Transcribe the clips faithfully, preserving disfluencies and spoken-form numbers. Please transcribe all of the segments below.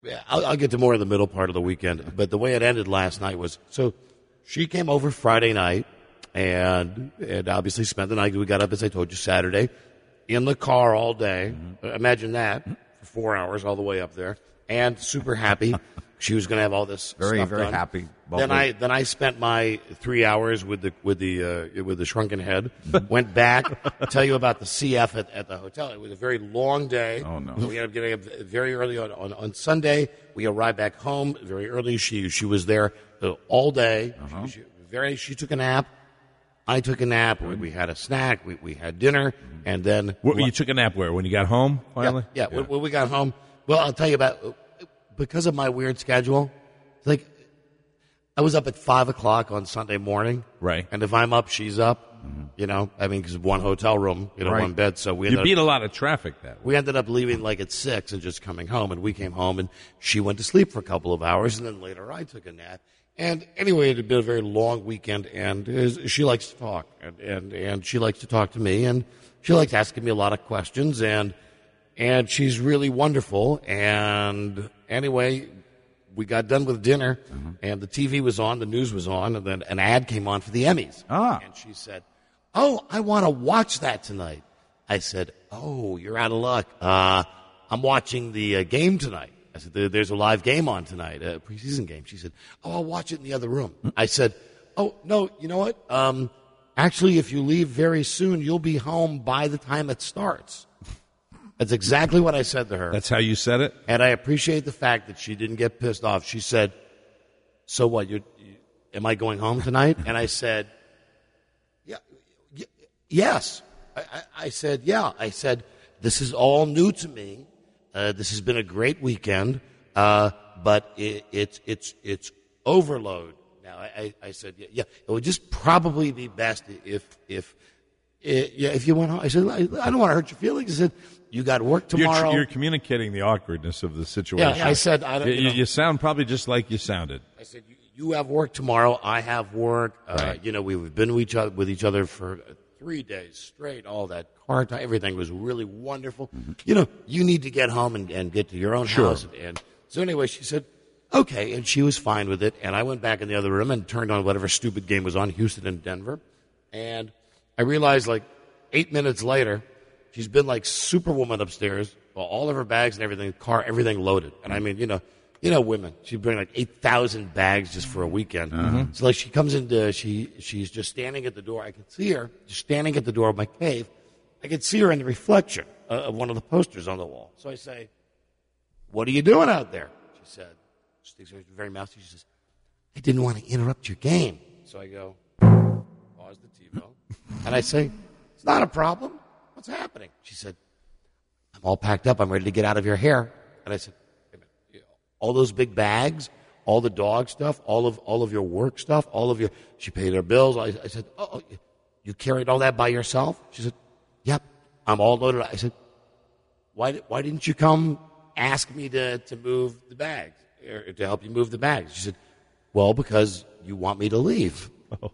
Yeah, I'll, I'll get to more of the middle part of the weekend. But the way it ended last night was, so she came over Friday night and and obviously spent the night. We got up, as I told you, Saturday, in the car all day. Mm-hmm. Imagine that, mm-hmm. for four hours all the way up there. And super happy. She was going to have all this very, stuff very done. happy. Then I then I spent my three hours with the with the uh, with the shrunken head. Went back. I'll tell you about the C F at, at the hotel. It was a very long day. Oh no! We ended up getting up very early on, on on Sunday. We arrived back home very early. She she was there uh, all day. Uh-huh. She, she, very. She took a nap. I took a nap. We, we had a snack. We we had dinner, and then what, you took a nap where? When you got home? Finally, yeah. yeah, yeah. When, when we got home. Well, I'll tell you about. Because of my weird schedule, like I was up at five o'clock on Sunday morning, right? And if I'm up, she's up. Mm-hmm. You know, I mean, because one hotel room, you know, right. one bed. So we you ended beat up, a lot of traffic that way. We ended up leaving like at six and just coming home. And we came home, and she went to sleep for a couple of hours, and then later I took a nap. And anyway, it had been a very long weekend, and she likes to talk, and and and she likes to talk to me, and she likes asking me a lot of questions, and and she's really wonderful. And anyway, we got done with dinner, mm-hmm. and the T V was on, the news was on, and then an ad came on for the Emmys. Ah. And she said, oh, I want to watch that tonight. I said, oh, you're out of luck. Uh, I'm watching the uh, game tonight. I said, there's a live game on tonight, a preseason game. She said, oh, I'll watch it in the other room. Mm-hmm. I said, oh, no, you know what? Um, actually, if you leave very soon, you'll be home by the time it starts. That's exactly what I said to her. That's how you said it? And I appreciate the fact that she didn't get pissed off. She said, so what, you're, you, am I going home tonight? And I said, yeah, y- yes. I, I, I said, yeah. I said, this is all new to me. Uh, this has been a great weekend, uh, but it, it's it's it's overload. Now, I, I, I said, yeah, yeah, it would just probably be best if if it, yeah, if you went home. I said, I, I don't want to hurt your feelings. I said, you got work tomorrow. You're, you're communicating the awkwardness of the situation. Yeah, I said, I don't. You, you, know, you sound probably just like you sounded. I said, you, you have work tomorrow. I have work. Uh, right. You know, we've been with each other, with each other for three days straight. All that car time, everything was really wonderful. Mm-hmm. You know, you need to get home and, and get to your own sure. house. And, and so anyway, she said, okay, and she was fine with it. And I went back in the other room and turned on whatever stupid game was on, Houston and Denver. And I realized, like, eight minutes later, she's been like Superwoman upstairs, all of her bags and everything, car, everything loaded. And I mean, you know, you know, women. She'd bring like eight thousand bags just for a weekend. Uh-huh. So like she comes into, she she's just standing at the door. I can see her just standing at the door of my cave. I can see her in the reflection of one of the posters on the wall. So I say, "What are you doing out there?" She said, she thinks it's very mousy. She says, "I didn't want to interrupt your game." So I go, pause the TiVo, and I say, "It's not a problem. What's happening?" She said, "I'm all packed up. I'm ready to get out of your hair." And I said, all those big bags, all the dog stuff, all of all of your work stuff, all of your, she paid her bills. I, I said, oh, you carried all that by yourself? She said, yep, I'm all loaded. I said, why why didn't you come ask me to, to move the bags, or to help you move the bags? She said, well, because you want me to leave. Oh.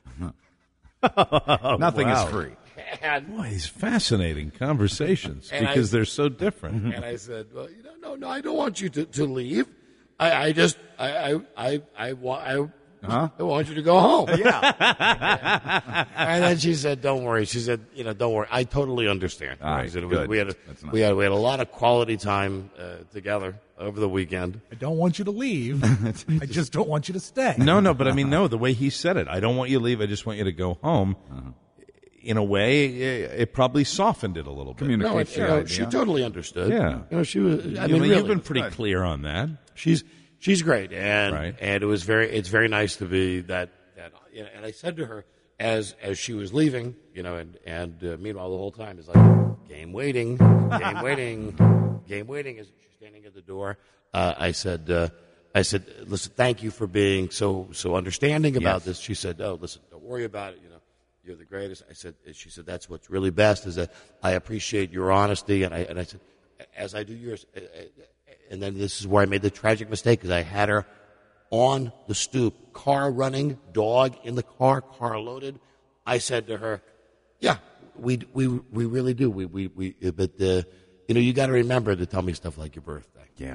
Nothing wow. is free. And, Boy, these fascinating conversations And because I- they're so different. and I said, well, you know, no, no, I don't want you to, to leave. I, I just, I, I, I, I, want, I, Huh? I want you to go home. Yeah. And then she said, don't worry. She said, you know, don't worry. I totally understand. All right, She said, good. We had, a, That's nice. we had, we had a lot of quality time uh, together over the weekend. I don't want you to leave. I just don't want you to stay. No, no, but I mean, no, the way he said it, I don't want you to leave, I just want you to go home. Uh-huh. In a way, it, it probably softened it a little bit. Communicate No, it, you your know, idea. she totally understood. Yeah. You know, she was, I You mean, know, really, you've been pretty Good. clear on that. she's, she's great. And, Right. and it was very, it's very nice to be that, that, you know, and I said to her as, as she was leaving, you know, and, and uh, meanwhile the whole time is like, game waiting, game waiting, game waiting as she's standing at the door. Uh, I said, uh, I said, listen, thank you for being so, so understanding about Yes. this. She said, oh, listen, don't worry about it. You know, you're the greatest. I said, she said, that's what's really best is that I appreciate your honesty. And I, and I said, as I do yours. uh, uh, And then this is where I made the tragic mistake because I had her on the stoop, car running, dog in the car, car loaded. I said to her, yeah, we, we, we really do. We, we, we, but, uh, you know, you got to remember to tell me stuff like your birthday. Yeah.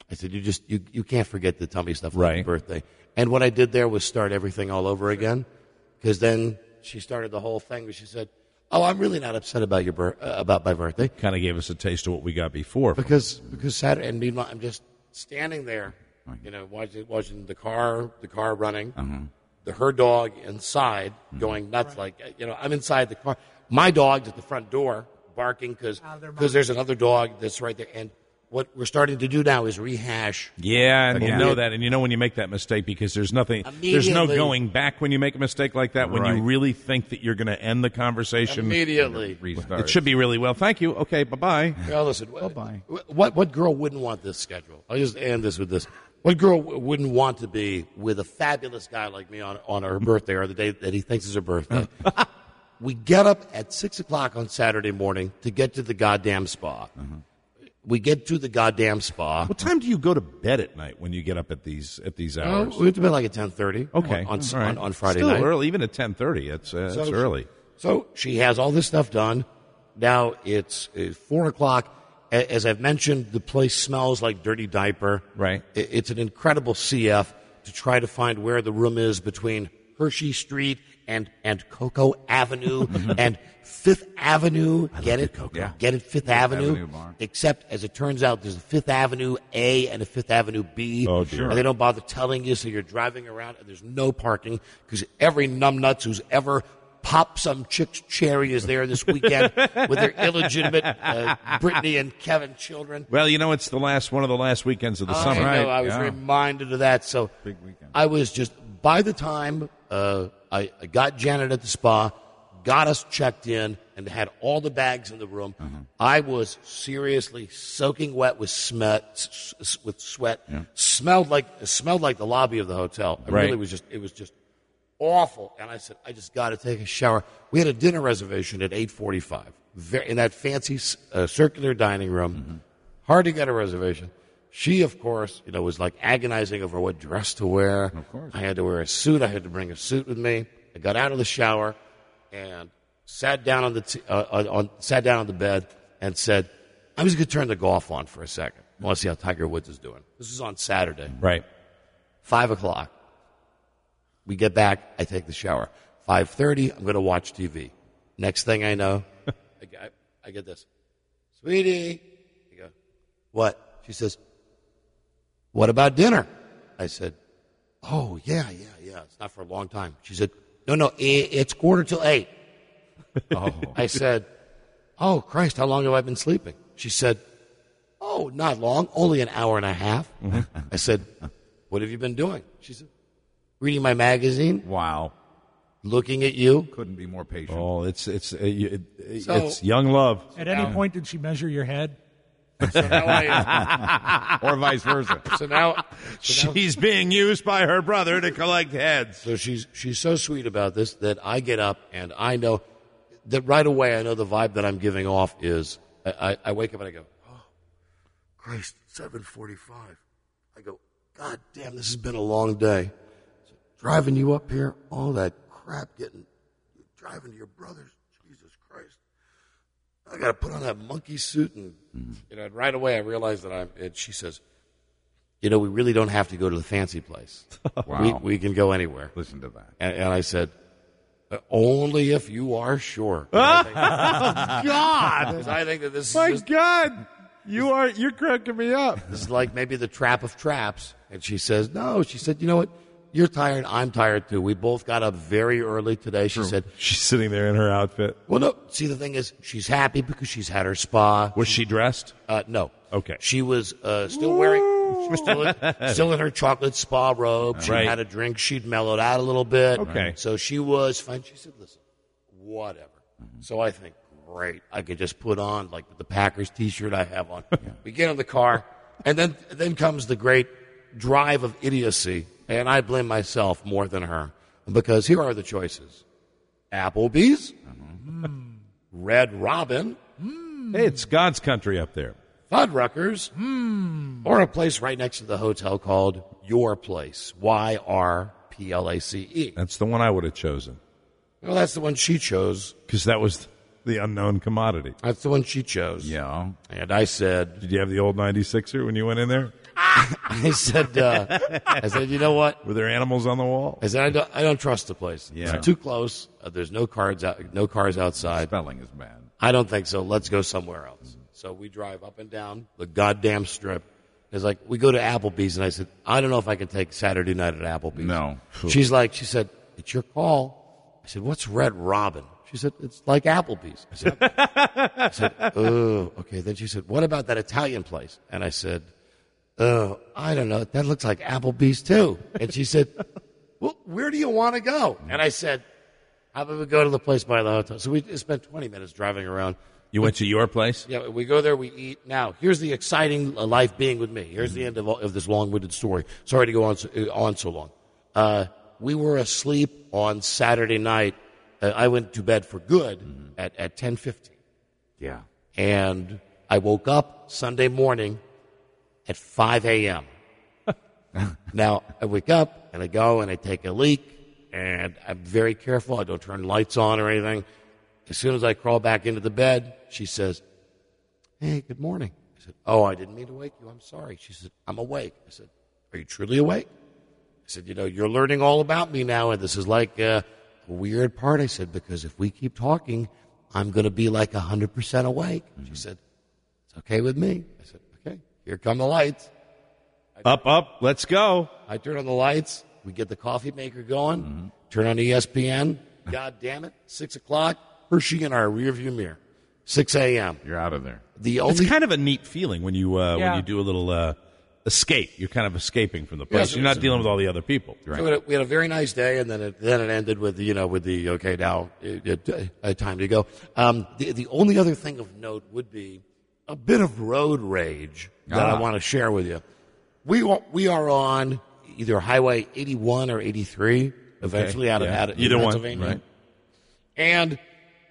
I said, you just you, you can't forget to tell me stuff Right. like your birthday. And what I did there was start everything all over again, because then she started the whole thing where she said, "Oh, I'm really not upset about your bir- uh, about my birthday." Kind of gave us a taste of what we got before. Because because Saturday, and meanwhile, I'm just standing there, you know, watching, watching the car, the car running, the her dog inside going nuts. Like, you know, I'm inside the car. My dog's at the front door barking because because there's another dog that's right there. And what we're starting to do now is rehash. Yeah, and you Again. know that, and you know when you make that mistake because there's nothing, there's no Immediately. going back when you make a mistake like that. When you Right. really think that you're going to end the conversation, Immediately. Restart. it should be really well. Thank you. Okay, bye bye. Well, listen. What, Bye-bye. what what girl wouldn't want this schedule? I'll just end this with this. What girl w- wouldn't want to be with a fabulous guy like me on on her birthday or the day that he thinks is her birthday? We get up at six o'clock on Saturday morning to get to the goddamn spa. We get to the goddamn spa. What time do you go to bed at night when you get up at these at these Oh, hours? we went to bed like at ten thirty. Okay, on on, all right. on, on Friday Still night. early, even at ten thirty. It's uh, it's So- early. So she has all this stuff done. Now it's uh, four o'clock. A- As I've mentioned, the place smells like dirty diaper. Right. I- It's an incredible C F to try to find where the room is between Hershey Street and and Cocoa Avenue and Fifth Avenue. Get it? Yeah. Get it? Fifth Avenue. Avenue bar. Except, as it turns out, there's a Fifth Avenue A and a Fifth Avenue B. Oh, dear. And they don't bother telling you, so you're driving around and there's no parking because every numbnuts who's ever popped some chick's cherry is there this weekend with their illegitimate uh, Brittany and Kevin children. Well, you know, it's the last one of the last weekends of the I summer. know, I was yeah. reminded of that. So Big weekend. I was just, by the time uh, I, I got Janet at the spa, got us checked in, and had all the bags in the room, I was seriously soaking wet with sweat. S- s- with sweat, smelled like smelled like the lobby of the hotel. It Right. really was just it was just awful. And I said, I just got to take a shower. We had a dinner reservation at eight forty-five in that fancy uh, circular dining room. Hard to get a reservation. She, of course, you know, was like agonizing over what dress to wear. Of course. I had to wear a suit. I had to bring a suit with me. I got out of the shower and sat down on the t- uh, on, on sat down on the bed and said, "I'm just going to turn the golf on for a second. I want to see how Tiger Woods is doing." This is on Saturday, Right. five o'clock. We get back. I take the shower. Five thirty. I'm going to watch T V. Next thing I know, I, get- I get this, "Sweetie." I go, "What?" She says, "What about dinner?" I said, "Oh yeah, yeah, yeah. It's not for a long time." She said, "No, no. i- It's quarter till eight." Oh, I said, "Oh, Christ, how long have I been sleeping?" She said, "Oh, not long, only an hour and a half." I said, "What have you been doing?" She said, "Reading my magazine, wow. looking at you." Couldn't be more patient. Oh, it's it's uh, you- it, So- it's young love. At any point, did she measure your head? So now, I, Or vice versa. so now, so now She's being used by her brother to collect heads. so she's she's so sweet about this that I get up and I know that right away I know the vibe that I'm giving off is I, I, I wake up and I go, "Oh, Christ, seven forty-five." I go, "God damn, this has been a long day. So driving you up here, all that crap, getting driving to your brother's. Jesus Christ, I got to put on that monkey suit." And you know, right away I realized that I'm. And she says, "You know, we really don't have to go to the fancy place. Wow. we, we can go anywhere." Listen to that. And, and I said, "Uh, "Only if you are sure." 'Cause I think- God, 'cause I think that this my is, just, God, you are you're cracking me up. this is like maybe the trap of traps. And she says, "No." She said, "You know what? You're tired. I'm tired too. We both got up very early today." She said, She's sitting there in her outfit. "Well, no. See, the thing is, she's happy because she's had her spa. Was she dressed? Uh, no. Okay. She was uh, still wearing, she was still in, still in her chocolate spa robe. She Right. had a drink. She'd mellowed out a little bit. Okay. So she was fine. She said, "Listen, whatever." So I think, great. I could just put on like the Packers T-shirt I have on. We get in the car, and then then comes the great drive of idiocy, and I blame myself more than her because here are the choices: Applebee's, Red Robin, Hey, it's God's country up there. Fuddruckers, or a place right next to the hotel called Your Place, Y R P L A C E. That's the one I would have chosen Well, that's the one she chose. because that was the unknown commodity. That's the one she chose. Yeah. And I said, Did you have the old ninety-sixer when you went in there? I said, uh, I said, you know what? Were there animals on the wall? I said, I don't, I don't trust the place. Yeah. It's too close. Uh, there's no cars out, no cars outside. Spelling is bad. I don't think so. Let's go somewhere else. So we drive up and down the goddamn strip. It's like, we go to Applebee's, and I said, I don't know if I can take Saturday night at Applebee's. No. She's like, she said, it's your call. I said, what's Red Robin? She said, it's like Applebee's. I said, I said, oh, okay. Then she said, what about that Italian place? And I said, oh, I don't know. That looks like Applebee's too. And she said, well, where do you want to go? And I said, how about we go to the place by the hotel? So we spent twenty minutes driving around. You went to your place? Yeah, we go there, we eat. Now, here's the exciting life being with me. Here's the end of, all, of this long-winded story. Sorry to go on so, on so long. Uh, we were asleep on Saturday night. Uh, I went to bed for good mm-hmm. at, at ten fifteen. Yeah. And I woke up Sunday morning at five a.m. Now, I wake up, and I go, and I take a leak, and I'm very careful. I don't turn lights on or anything. As soon as I crawl back into the bed, she says, hey, good morning. I said, oh, I didn't mean to wake you. I'm sorry. She said, I'm awake. I said, are you truly awake? I said, you know, you're learning all about me now, and this is like uh, a weird part. I said, because if we keep talking, I'm going to be like one hundred percent awake. Mm-hmm. She said, it's okay with me. I said, okay, here come the lights. I up, up, let's go. I turn on the lights. We get the coffee maker going. Mm-hmm. Turn on E S P N. God damn it. Six o'clock. Hershey in our rearview mirror. six a.m. You're out of there. The only It's kind of a neat feeling when you uh, Yeah. when you do a little uh, escape. You're kind of escaping from the place. Yes, You're not dealing with all the other people. So we, had a, we had a very nice day, and then it, then it ended with you know with the okay now it, it, uh, time to go. Um, the the only other thing of note would be a bit of road rage that Ah. I want to share with you. We wa- we are on either Highway eighty-one or eighty-three, eventually out of yeah. out of Either one, Pennsylvania, right. and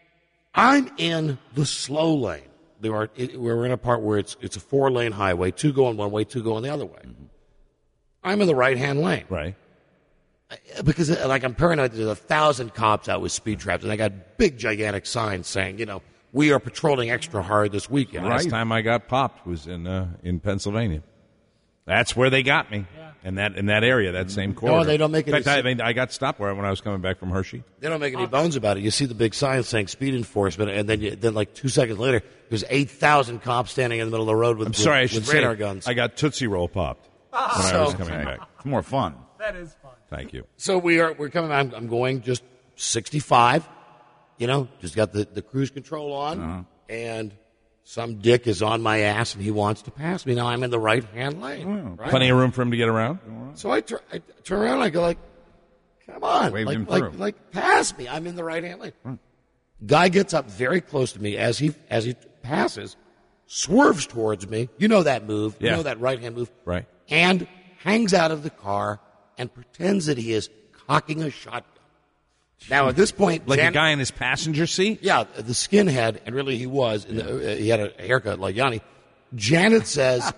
I'm in the slow lane. There are it, we're in a part where it's it's a four lane highway, two going one way, two going the other way. Mm-hmm. I'm in the right hand lane. Right. Because, like, I'm paranoid. There's a thousand cops out with speed traps, and I got big, gigantic signs saying, you know, we are patrolling extra hard this weekend. Last time I got popped was in uh, in Pennsylvania. That's where they got me. Yeah. In that in that area, that same corridor. No, they don't make In any fact, I, sense. mean, I got stopped where when I was coming back from Hershey. They don't make any bones about it. You see the big signs saying speed enforcement, and then you, then like two seconds later, there's eight thousand cops standing in the middle of the road with, I'm sorry, I with, should with say radar guns. I got Tootsie Roll popped when I was coming Okay. back. It's more fun. That is fun. Thank you. So we are we're coming. I'm, I'm going just sixty-five. You know, just got the, the cruise control on, Uh-huh. and some dick is on my ass, and he wants to pass me. Now I'm in the right hand lane. Right? Plenty of room for him to get around. So I, tur- I turn around and I go like, come on. Waved like, him like, through. like, pass me. I'm in the right hand lane. Guy gets up very close to me as he as he passes, swerves towards me. You know that move. Yeah. You know that right hand move. Right. And hangs out of the car and pretends that he is cocking a shotgun. Now, at this point, Like Jan- a guy in his passenger seat? yeah, the skinhead, and really he was. And the, uh, he had a haircut like Yanni. Janet says,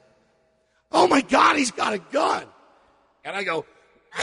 "Oh my God, he's got a gun!" And I go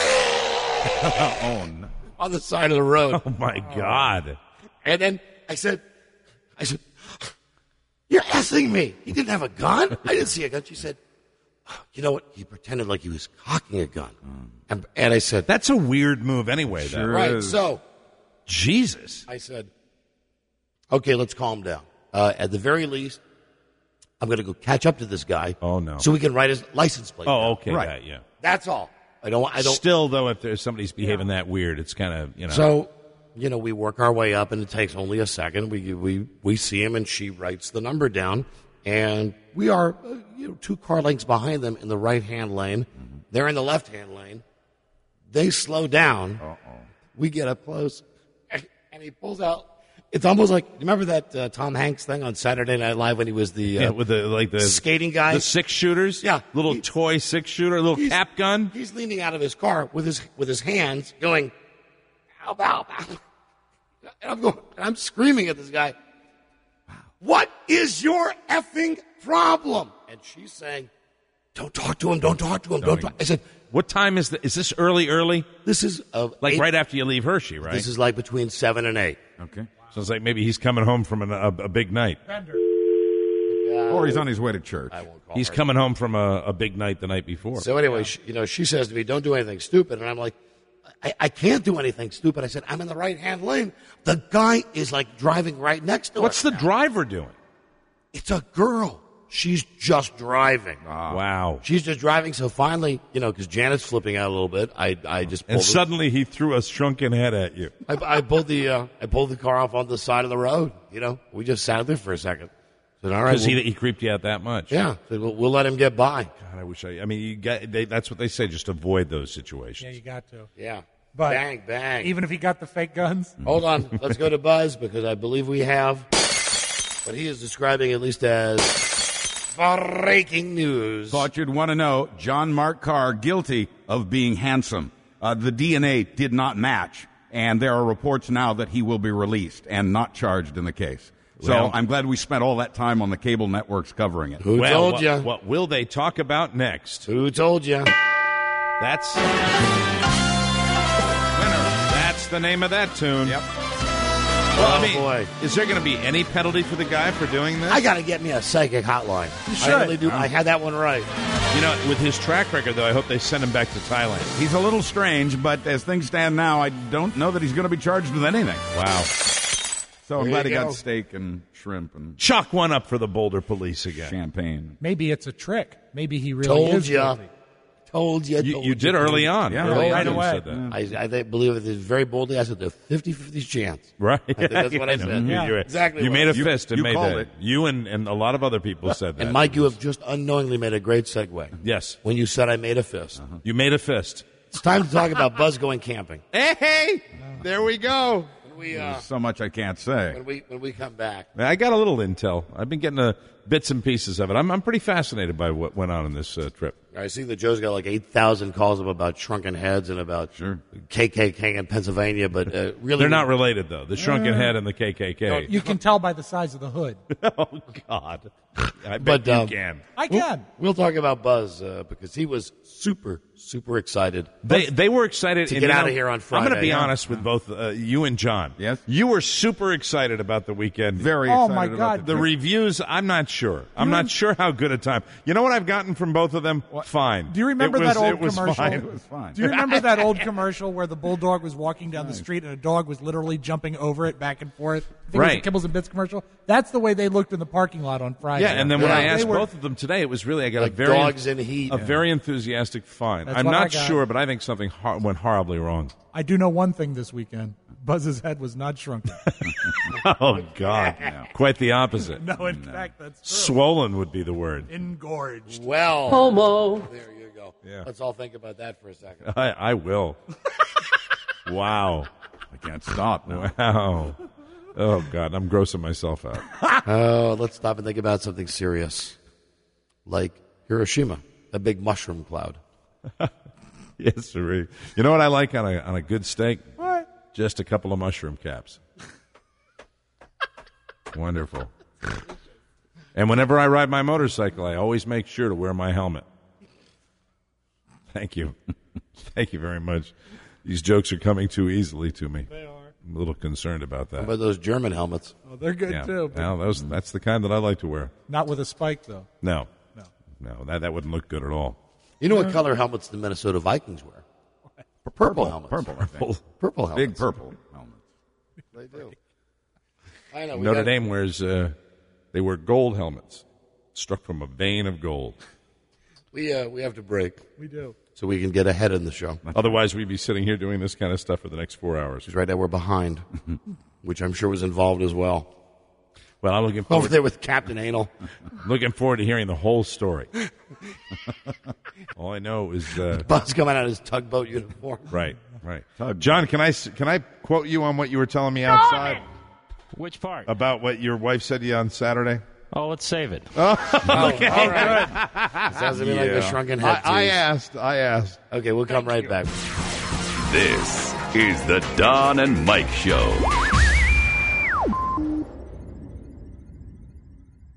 Oh, no. on the side of the road. Oh, my God. And then I said, "I said, you're effing me. He didn't have a gun. I didn't see a gun." She said, "You know what? He pretended like he was cocking a gun." And, and I said, That's a weird move anyway, though. Sure. "Right." is. So Jesus. I said, "Okay, let's calm down. Uh, at the very least, I'm going to go catch up to this guy. Oh, no. So we can write his license plate. Oh, down. okay. Right. That, yeah. That's all. I don't. I don't. Still, though, if there's somebody's behaving that weird, it's kind of, you know. So, you know, we work our way up, and it takes only a second. We we we see him, and she writes the number down, and we are uh, you know two car lengths behind them in the right hand lane. Mm-hmm. They're in the left hand lane. They slow down. Uh-oh. We get up close, and, and he pulls out. It's almost like remember that uh, Tom Hanks thing on Saturday Night Live when he was the uh, yeah, with the, like the skating guy. the six shooters? Yeah. Little He- toy six shooter, little He's- cap gun? He's leaning out of his car with his with his hands, going, "How about?" And I'm going, and I'm screaming at this guy. What is your effing problem? And she's saying, "Don't talk to him. Don't talk to him. Don't." Talk. I said, What time is the, is this early, early? "This is uh, Like eight- right after you leave Hershey, right? This is like between seven and eight." Okay. So it's like maybe he's coming home from an, a, a big night. Bender. Or he's on his way to church. I won't call He's her. coming home from a, a big night the night before. So anyway, she, you know, she says to me, "Don't do anything stupid," and I'm like, I, I can't do anything stupid. I said, "I'm in the right-hand lane." The guy is like driving right next to us. What's the now. driver doing? It's a girl. She's just driving. Wow. She's just driving. So finally, you know, because Janet's flipping out a little bit, I I just pulled And the- suddenly he threw a shrunken head at you. I, I pulled the uh, I pulled the car off on the side of the road. You know, we just sat there for a second. Said, "All right, Because we'll- he, he creeped you out that much. yeah, said, we'll, we'll let him get by." God, I wish I. I mean, you got, they, that's what they say. Just avoid those Yeah, situations. you got to. Yeah, But bang bang. Even if he got the fake guns, Hold on, let's go to Buzz because I believe we have what he is describing at least as breaking news. Thought you'd want to know, John Mark Carr guilty of being handsome. Uh, the D N A did not match, and there are reports now that he will be released and not charged in the case. So Well- I'm glad we spent all that time on the cable networks covering it. Who well, told what, you? what will they talk about next? Who told you? That's That's the name of that tune. Yep. Well, Oh, I mean, boy. is there going to be any penalty for the guy for doing this? I got to get me a psychic hotline. You I should. really do. I had that one right. You know, with his track record, though, I hope they send him back to Thailand. He's a little strange, but as things stand now, I don't know that he's going to be charged with anything. Wow. So I'm There glad you he go. got steak and shrimp and Chalk one up for the Boulder police again. champagne. maybe it's a trick. Maybe he really Told is ya. guilty. Told you. You, told you did early on. Yeah, early right on you away. said that. I, I think, believe it is very boldly. I said the fifty-fifty chance. Right. I think that's what I know. said. You- Yeah. you- Exactly You what made I a said. fist and You made called that. it. You and, and a lot of other people said that. And Mike, you have just unknowingly made a great segue. Yes. When you said I made a fist. You made a fist. It's time to talk about Buzz going camping. Hey, hey, there we go. When we uh, There's so much I can't say. when we when we come back. I got a little intel. I've been getting uh bits and pieces of it. I'm, I'm pretty fascinated by what went on in this uh, trip. I see that Joe's got like eight thousand calls up about shrunken heads and about Sure. K K K in Pennsylvania, but uh, really They're not related, though. The shrunken head and the K K K. You can tell by the size of the hood. Oh, God. I bet But, you um, can. I can. We'll talk about Buzz uh, because he was super super excited. They they were excited To and, get you out know, of here on I'm Friday, going to be yeah. honest with both uh, you and John. Yes? You were super excited about the weekend. Very Oh, excited my about God. The trip. reviews, I'm not sure. I'm not sure how good a time. You know what I've gotten from both of them? Fine. Do you remember It was- that old it was commercial? fine. It was fine. Do you remember that old commercial where the bulldog was walking down the street and a dog was literally jumping over it back and forth? I think Right. It was a Kibbles and Bits commercial. That's the way they looked in the parking lot on Friday. Yeah, and then when Yeah. I They asked were- both of them today, it was really I got Like a very dogs in heat. a very enthusiastic fine. That's I'm what I not got. sure, but I think something hor- went horribly wrong. I do know one thing this weekend. Buzz's head was not shrunken. Oh God, quite the opposite. no, in fact, that's true. Swollen would be the word. Engorged. Well, homo. There you go. Yeah. Let's all think about that for a second. I, I will. Wow, I can't stop now. wow. Oh God, I'm grossing myself out. Oh, let's stop and think about something serious, like Hiroshima, a big mushroom cloud. Yes, sir. You know what I like on a on a good steak? What? Just a couple of mushroom caps. Wonderful. And whenever I ride my motorcycle, I always make sure to wear my helmet. Thank you. Thank you very much. These jokes are coming too easily to me. They are. I'm a little concerned about How that. about those German helmets? Oh, they're good Yeah. too. But Well, those, that's the kind that I like to wear. not with a spike, though. No. No. No, that, that wouldn't look good at all. You know what color helmets the Minnesota Vikings wear? Purple helmets. Purple, I think. Purple helmets. Big purple helmet. They do. I know. We Notre got- Dame wears, uh, they wear gold helmets, struck from a vein of gold. We uh, we have to break We do. so we can get ahead in the show. Otherwise, we'd be sitting here doing this kind of stuff for the next four hours. Because right now we're behind, which I'm sure was involved as well. Well, I'm looking Over forward, there with Captain Anal. looking forward to hearing the whole story. All I know is, uh, Buzz coming out in his tugboat uniform. right, right. John, can I s- can I quote you on what you were telling me outside Which part? about what your wife said to you on Saturday? Oh, let's save it. Oh, all right. Sounds to me like a shrunken head. I, I tease. asked. I asked. Okay, we'll come right back. This is the Don and Mike Show.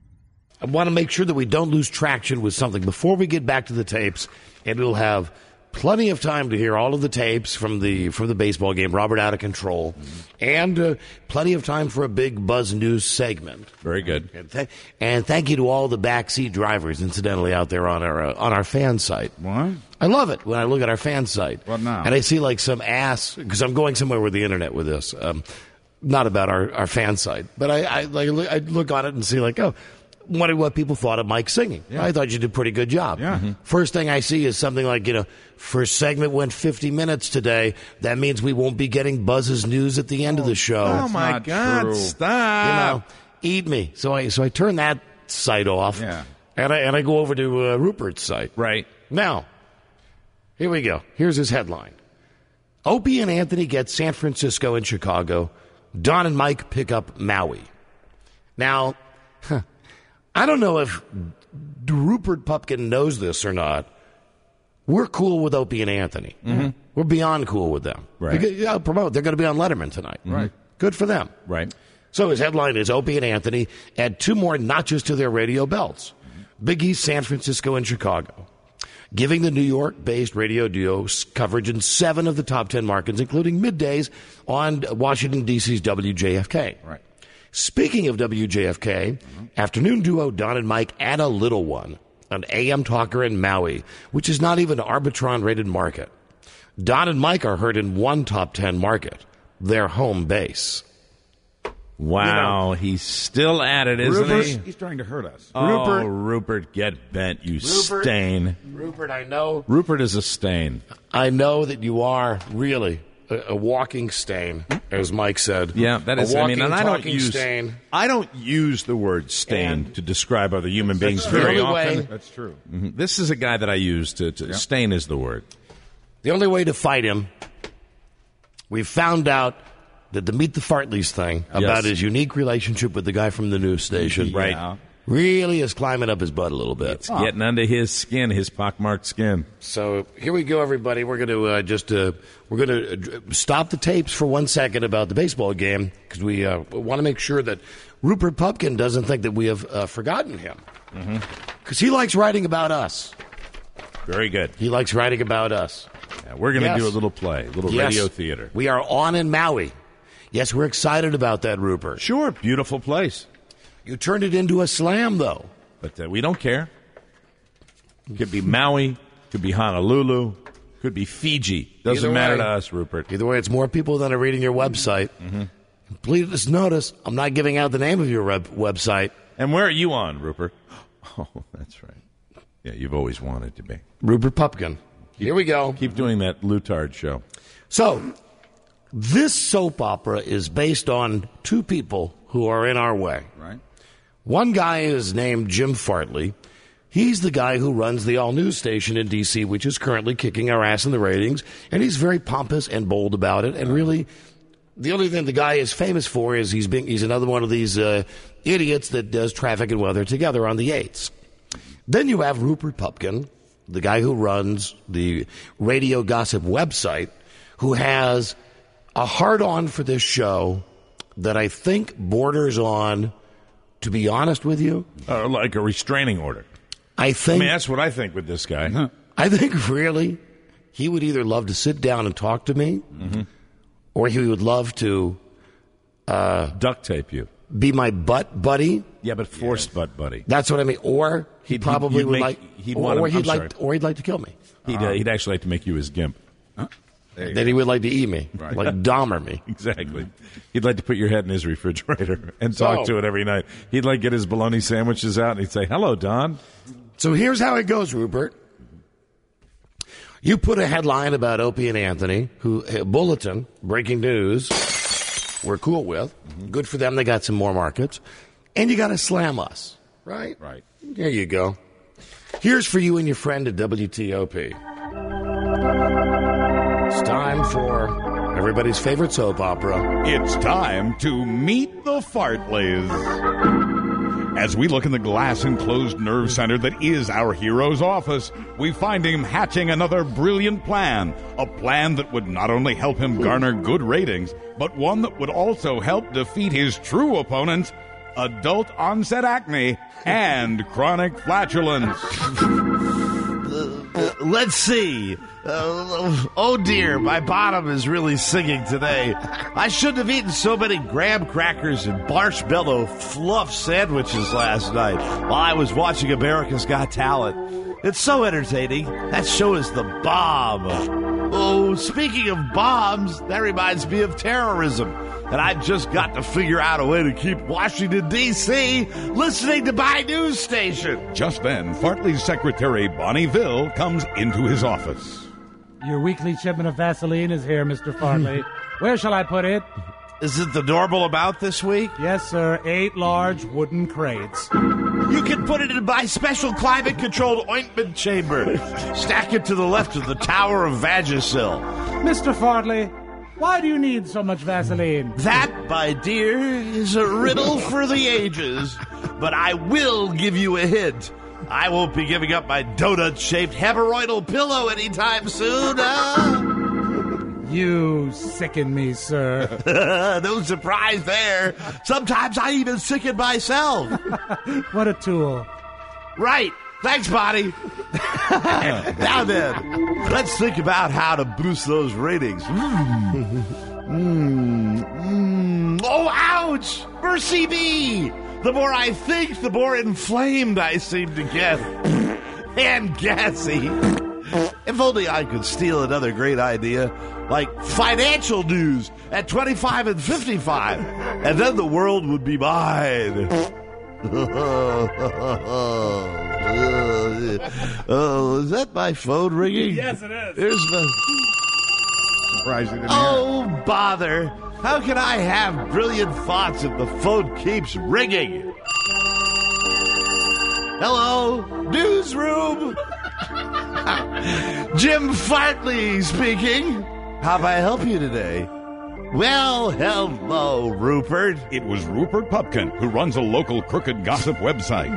I want to make sure that we don't lose traction with something before we get back to the tapes, and we'll have plenty of time to hear all of the tapes from the from the baseball game, Robert Out of Control, and uh, plenty of time for a big Buzz News segment. Very good. And, th- and thank you to all the backseat drivers, incidentally, out there on our uh, on our fan site. What? I love it when I look at our fan site. What now? And I see like some ass, because I'm going somewhere with the internet with this. Um, not about our, our fan site, but I, I, like, I look on it and see like, oh, wonder what people thought of Mike singing. Yeah. I thought you did a pretty good job. Yeah. Mm-hmm. First thing I see is something like, you know, first segment went fifty minutes today. That means we won't be getting Buzz's news at the end of the show. Oh, my not God. true. Stop. You know, eat me. So I so I turn that site off. Yeah. And I and I go over to uh, Rupert's site. Right. Now, here we go. Here's his headline. Opie and Anthony get San Francisco and Chicago. Don and Mike pick up Maui. Now, huh, I don't know if Rupert Pupkin knows this or not. We're cool with Opie and Anthony. Mm-hmm. We're beyond cool with them. Right. Because, yeah, promote. They're going to be on Letterman tonight. Right. Good for them. Right. So his headline is Opie and Anthony add two more notches to their radio belts. Big East, San Francisco, and Chicago. Giving the New York-based radio duo coverage in seven of the top ten markets, including middays on Washington, D C's W J F K. Right. Speaking of W J F K, mm-hmm. afternoon duo Don and Mike add a little one, an A M talker in Maui, which is not even an Arbitron-rated market. Don and Mike are heard in one top ten market, their home base. Wow, You know, he's still at it, isn't Rupert, he? he's trying to hurt us. Oh, Rupert. Rupert, get bent, you Rupert. stain. Rupert, I know, Rupert is a stain. I know that you are really a, a walking stain, as Mike said. Yeah, that is. a I walking, mean, and I don't talking use. stain. I don't use the word stain And- to describe other human beings the very only often. way- That's true. Mhm. This is a guy that I use to, to stain is the word. The only way to fight him, we found out that the Meet the Fartleys thing about Yes. his unique relationship with the guy from the news station, Right. Yeah. really is climbing up his butt a little bit. It's getting under his skin, his pockmarked skin. So here we go, everybody. We're going to uh, just uh, we're going to uh, stop the tapes for one second about the baseball game because we uh, want to make sure that Rupert Pupkin doesn't think that we have uh, forgotten him because he likes writing about us. Very good. He likes writing about us. Yeah, we're going to Yes. do a little play, a little Yes. radio theater. We are on in Maui. Yes, we're excited about that, Rupert. Sure, beautiful place, You turned it into a slam, though. but uh, we don't care. Could be Maui, could be Honolulu, could be Fiji. Doesn't Either matter way. to us, Rupert. Either way, it's more people than are reading your website. Mm-hmm. Please just notice, I'm not giving out the name of your web- website. And where are you on, Rupert? Oh, that's right. Yeah, you've always wanted to be. Rupert Pupkin. Here we go. Keep doing that Lutard show. So, this soap opera is based on two people who are in our way. Right. One guy is named Jim Fartley. He's the guy who runs the all-news station in D C, which is currently kicking our ass in the ratings, and he's very pompous and bold about it. And really, the only thing the guy is famous for is he's being, he's another one of these uh, idiots that does traffic and weather together on the eights. Then you have Rupert Pupkin, the guy who runs the Radio Gossip website, who has a hard-on for this show that I think borders on, to be honest with you, Uh, like a restraining order. I I think mean, that's what I think with this guy. I think really he would either love to sit down and talk to me, Mm-hmm. or he would love to Duct tape you. be my butt buddy. Yeah, but forced butt buddy. That's what I mean. Or he He'd- probably you'd would make- like, he'd or, want him- or he'd I'm like, sorry. or he'd like to kill me. He'd, uh, he'd actually like to make you his gimp. Then he would like to eat me, like Dahmer me. Exactly. He'd like to put your head in his refrigerator and talk So- to it every night. He'd like get his bologna sandwiches out and he'd say, "Hello, Don." So here's how it goes, Rupert. You put a headline about Opie and Anthony, who a bulletin, breaking news, we're cool with. Good for them. They got some more markets. And you got to slam us, right? Right. There you go. Here's for you and your friend at W T O P. It's time for everybody's favorite soap opera. It's time to meet the Fartleys. As we look in the glass-enclosed nerve center that is our hero's office, we find him hatching another brilliant plan. A plan that would not only help him garner good ratings, but one that would also help defeat his true opponents, adult-onset acne and chronic flatulence. let's see. Uh, oh, dear, my bottom is really singing today. I shouldn't have eaten so many graham crackers and marshmallow fluff sandwiches last night while I was watching America's Got Talent. It's so entertaining. That show is the bomb. Oh, speaking of bombs, that reminds me of terrorism. And I've just got to figure out a way to keep Washington, D C listening to my news station. Just then, Fartley's secretary, Bonnie Ville, comes into his office. Your weekly shipment of Vaseline is here, Mister Fartley. Where shall I put it? Is it the normal amount this week? Yes, sir. Eight large wooden crates. You can put it in my special climate-controlled ointment chamber. Stack it to the left of the Tower of Vagisil. Mister Fartley, why do you need so much Vaseline? That, my dear, is a riddle for the ages. But I will give you a hint. I won't be giving up my donut-shaped hemorrhoidal pillow anytime soon. Uh. You sicken me, sir. No surprise there. Sometimes I even sicken myself. What a tool. Right. Thanks, Bonnie. Now then, let's think about how to boost those ratings. Mm. Mm. Mm. Oh, ouch! Mercy me! The more I think, the more inflamed I seem to get. And gassy. If only I could steal another great idea, like financial news at twenty-five and fifty-five, and then the world would be mine. Oh, is that my phone ringing? Yes, it is. Here's my... Surprised you didn't Oh, bother. How can I have brilliant thoughts if the phone keeps ringing? Hello, newsroom. Jim Fartley speaking. How may I help you today? Well, hello, Rupert. It was Rupert Pupkin, who runs a local crooked gossip website.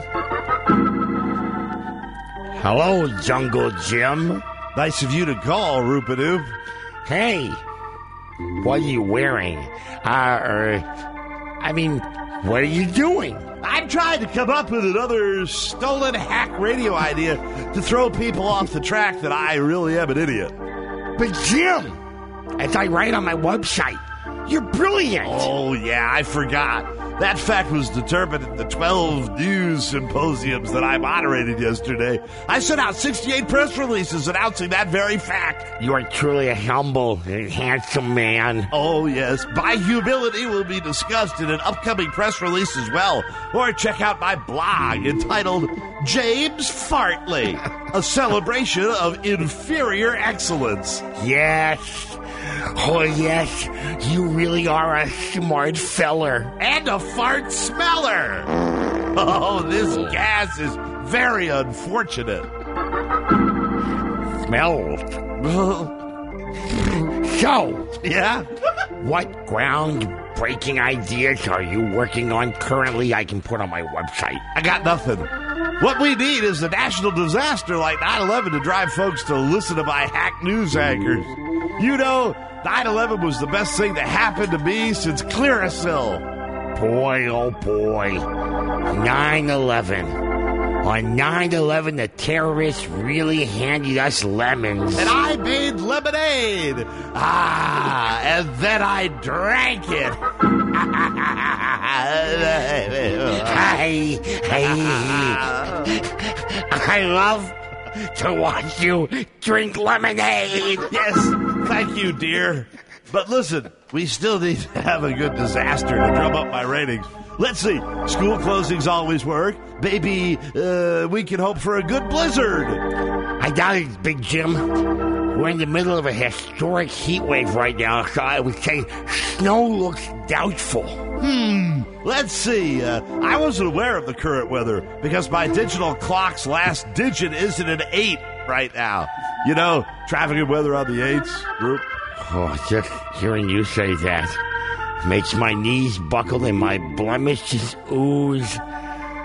Hello, Jungle Jim. Nice of you to call, Rupadoop. Hey, what are you wearing? Uh, uh, I mean, what are you doing? I'm trying to come up with another stolen hack radio idea to throw people off the track that I really am an idiot. But Jim, as I write on my website, you're brilliant. Oh, yeah, I forgot. That fact was determined at the twelve news symposiums that I moderated yesterday. I sent out sixty-eight press releases announcing that very fact. You are truly a humble and handsome man. Oh, yes. My humility will be discussed in an upcoming press release as well. Or check out my blog entitled James Fartley, a celebration of inferior excellence. Yes. Oh, yes, you really are a smart feller. And a fart smeller. Oh, this gas is very unfortunate. Smells. So, yeah? What groundbreaking ideas are you working on currently I can put on my website? I got nothing. What we need is a national disaster like nine eleven to drive folks to listen to my hack news anchors. You know, nine eleven was the best thing that happened to me since Clearasil. Boy, oh boy. nine eleven. On nine eleven, the terrorists really handed us lemons. And I made lemonade. Ah, and then I drank it. I, I, I love to watch you drink lemonade. Yes, thank you, dear. But listen, we still need to have a good disaster to drum up my ratings. Let's see. School closings always work. Maybe uh, we can hope for a good blizzard. I doubt it, Big Jim. We're in the middle of a historic heat wave right now, so I would say snow looks doubtful. Hmm. Let's see. Uh, I wasn't aware of the current weather because my digital clock's last digit isn't an eight right now. You know, traffic and weather on the eights, group. Oh, just hearing you say that makes my knees buckle and my blemishes ooze.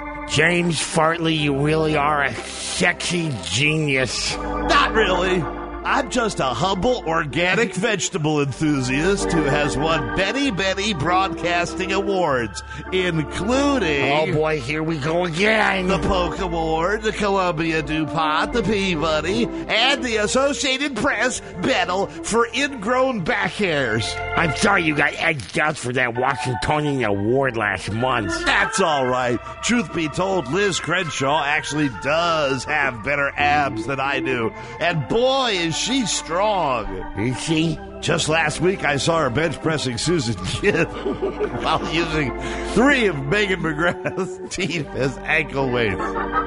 James Fartley, you really are a sexy genius. Not really. I'm just a humble organic vegetable enthusiast who has won Benny Benny Broadcasting Awards, including... Oh, boy, here we go again. The Polk Award, the Columbia DuPont, the Peabody, and the Associated Press medal for ingrown back hairs. I'm sorry you got edged out for that Washingtonian award last month. That's all right. Truth be told, Liz Crenshaw actually does have better abs than I do. And boy, is she strong. Is she? Just last week, I saw her bench pressing Susan Kidd while using three of Megan McGrath's teeth as ankle weights.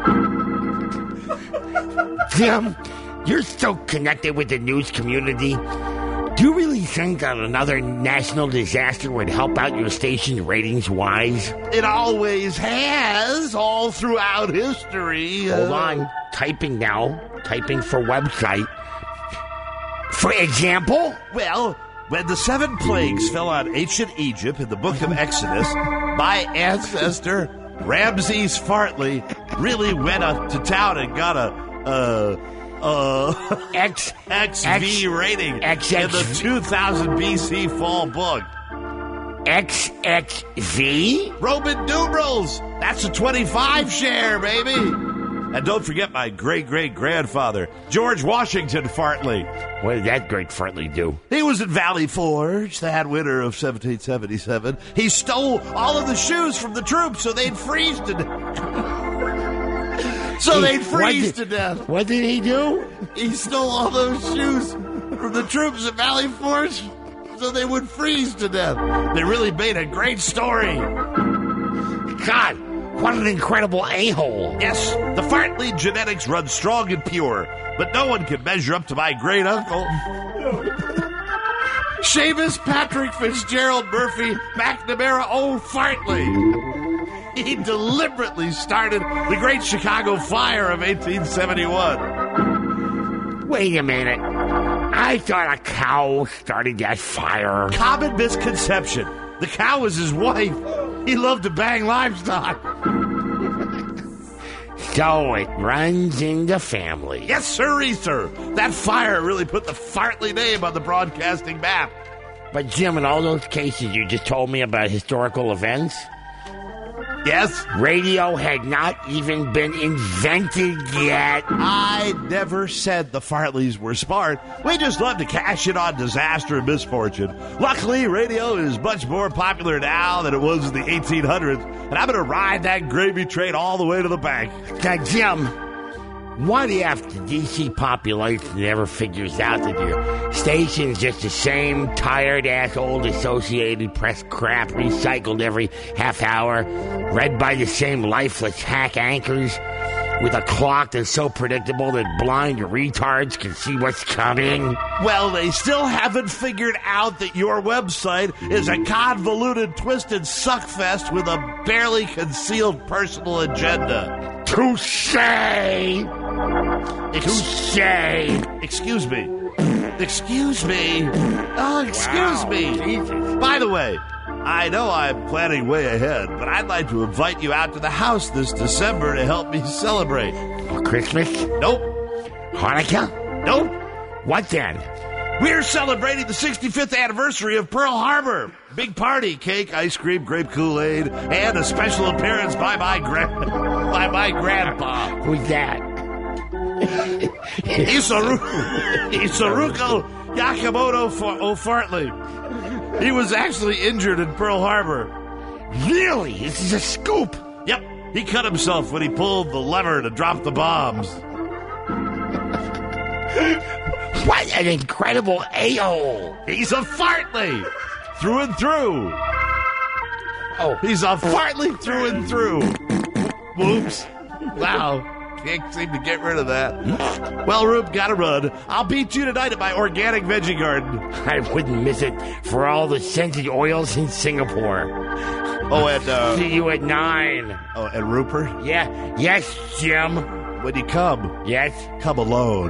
Jim, you're so connected with the news community. Do you really think that another national disaster would help out your station ratings-wise? It always has, all throughout history. Hold on. Typing now. Typing for website. For example? Well, when the seven plagues fell on ancient Egypt in the book of Exodus, my ancestor, Ramses Fartley, really went up to town and got a, uh, uh, X, X X V rating X, in X, the two thousand B C fall book. X X V? Roman numerals! That's a twenty-five share, baby! And don't forget my great-great-grandfather, George Washington Fartley. What did that great Fartley do? He was at Valley Forge that winter of seventeen seventy-seven. He stole all of the shoes from the troops so they'd freeze to death. so He- they'd freeze what did- to death. What did he do? He stole all those shoes from the troops at Valley Forge so they would freeze to death. They really made a great story. God, what an incredible a-hole. Yes, the Fartley genetics run strong and pure, but no one can measure up to my great uncle. Seamus Patrick Fitzgerald Murphy McNamara O. Fartley. He deliberately started the Great Chicago Fire of eighteen seventy-one. Wait a minute. I thought a cow started that fire. Common misconception. The cow was his wife. He loved to bang livestock. So it runs in the family. Yes, sirree, sir. That fire really put the Fartley name on the broadcasting map. But Jim, in all those cases you just told me about historical events, Yes? radio had not even been invented yet. I never said the Fartleys were smart. We just love to cash in on disaster and misfortune. Luckily, radio is much more popular now than it was in the eighteen hundreds, and I'm going to ride that gravy train all the way to the bank. Now, Jim, what if the D C population never figures out that your station is just the same tired-ass old Associated Press crap recycled every half hour, read by the same lifeless hack anchors, with a clock that's so predictable that blind retards can see what's coming? Well, they still haven't figured out that your website is a convoluted, twisted suckfest with a barely concealed personal agenda. Touche! Touche! Excuse me. Excuse me. Oh, excuse Wow, me. Jesus. By the way, I know I'm planning way ahead, but I'd like to invite you out to the house this December to help me celebrate. Christmas? Nope. Hanukkah? Nope. What then? We're celebrating the sixty-fifth anniversary of Pearl Harbor. Big party, cake, ice cream, grape Kool-Aid, and a special appearance by my grand by my grandpa. Who's that? Isaru- Isaruko Yakamoto Fa- O'Fartley. He was actually injured in Pearl Harbor. Really? This is a scoop. Yep, he cut himself when he pulled the lever to drop the bombs. What an incredible a-hole. He's a Fartley through and through. Oh, He's a Fartley through and through. Whoops. Wow. Can't seem to get rid of that. Well, Rube, gotta run. I'll beat you tonight at my organic veggie garden. I wouldn't miss it for all the scented oils in Singapore. Oh, and, uh, See you at nine. oh, and Rupert, Yeah. Yes, Jim. when you come, Yes. come alone.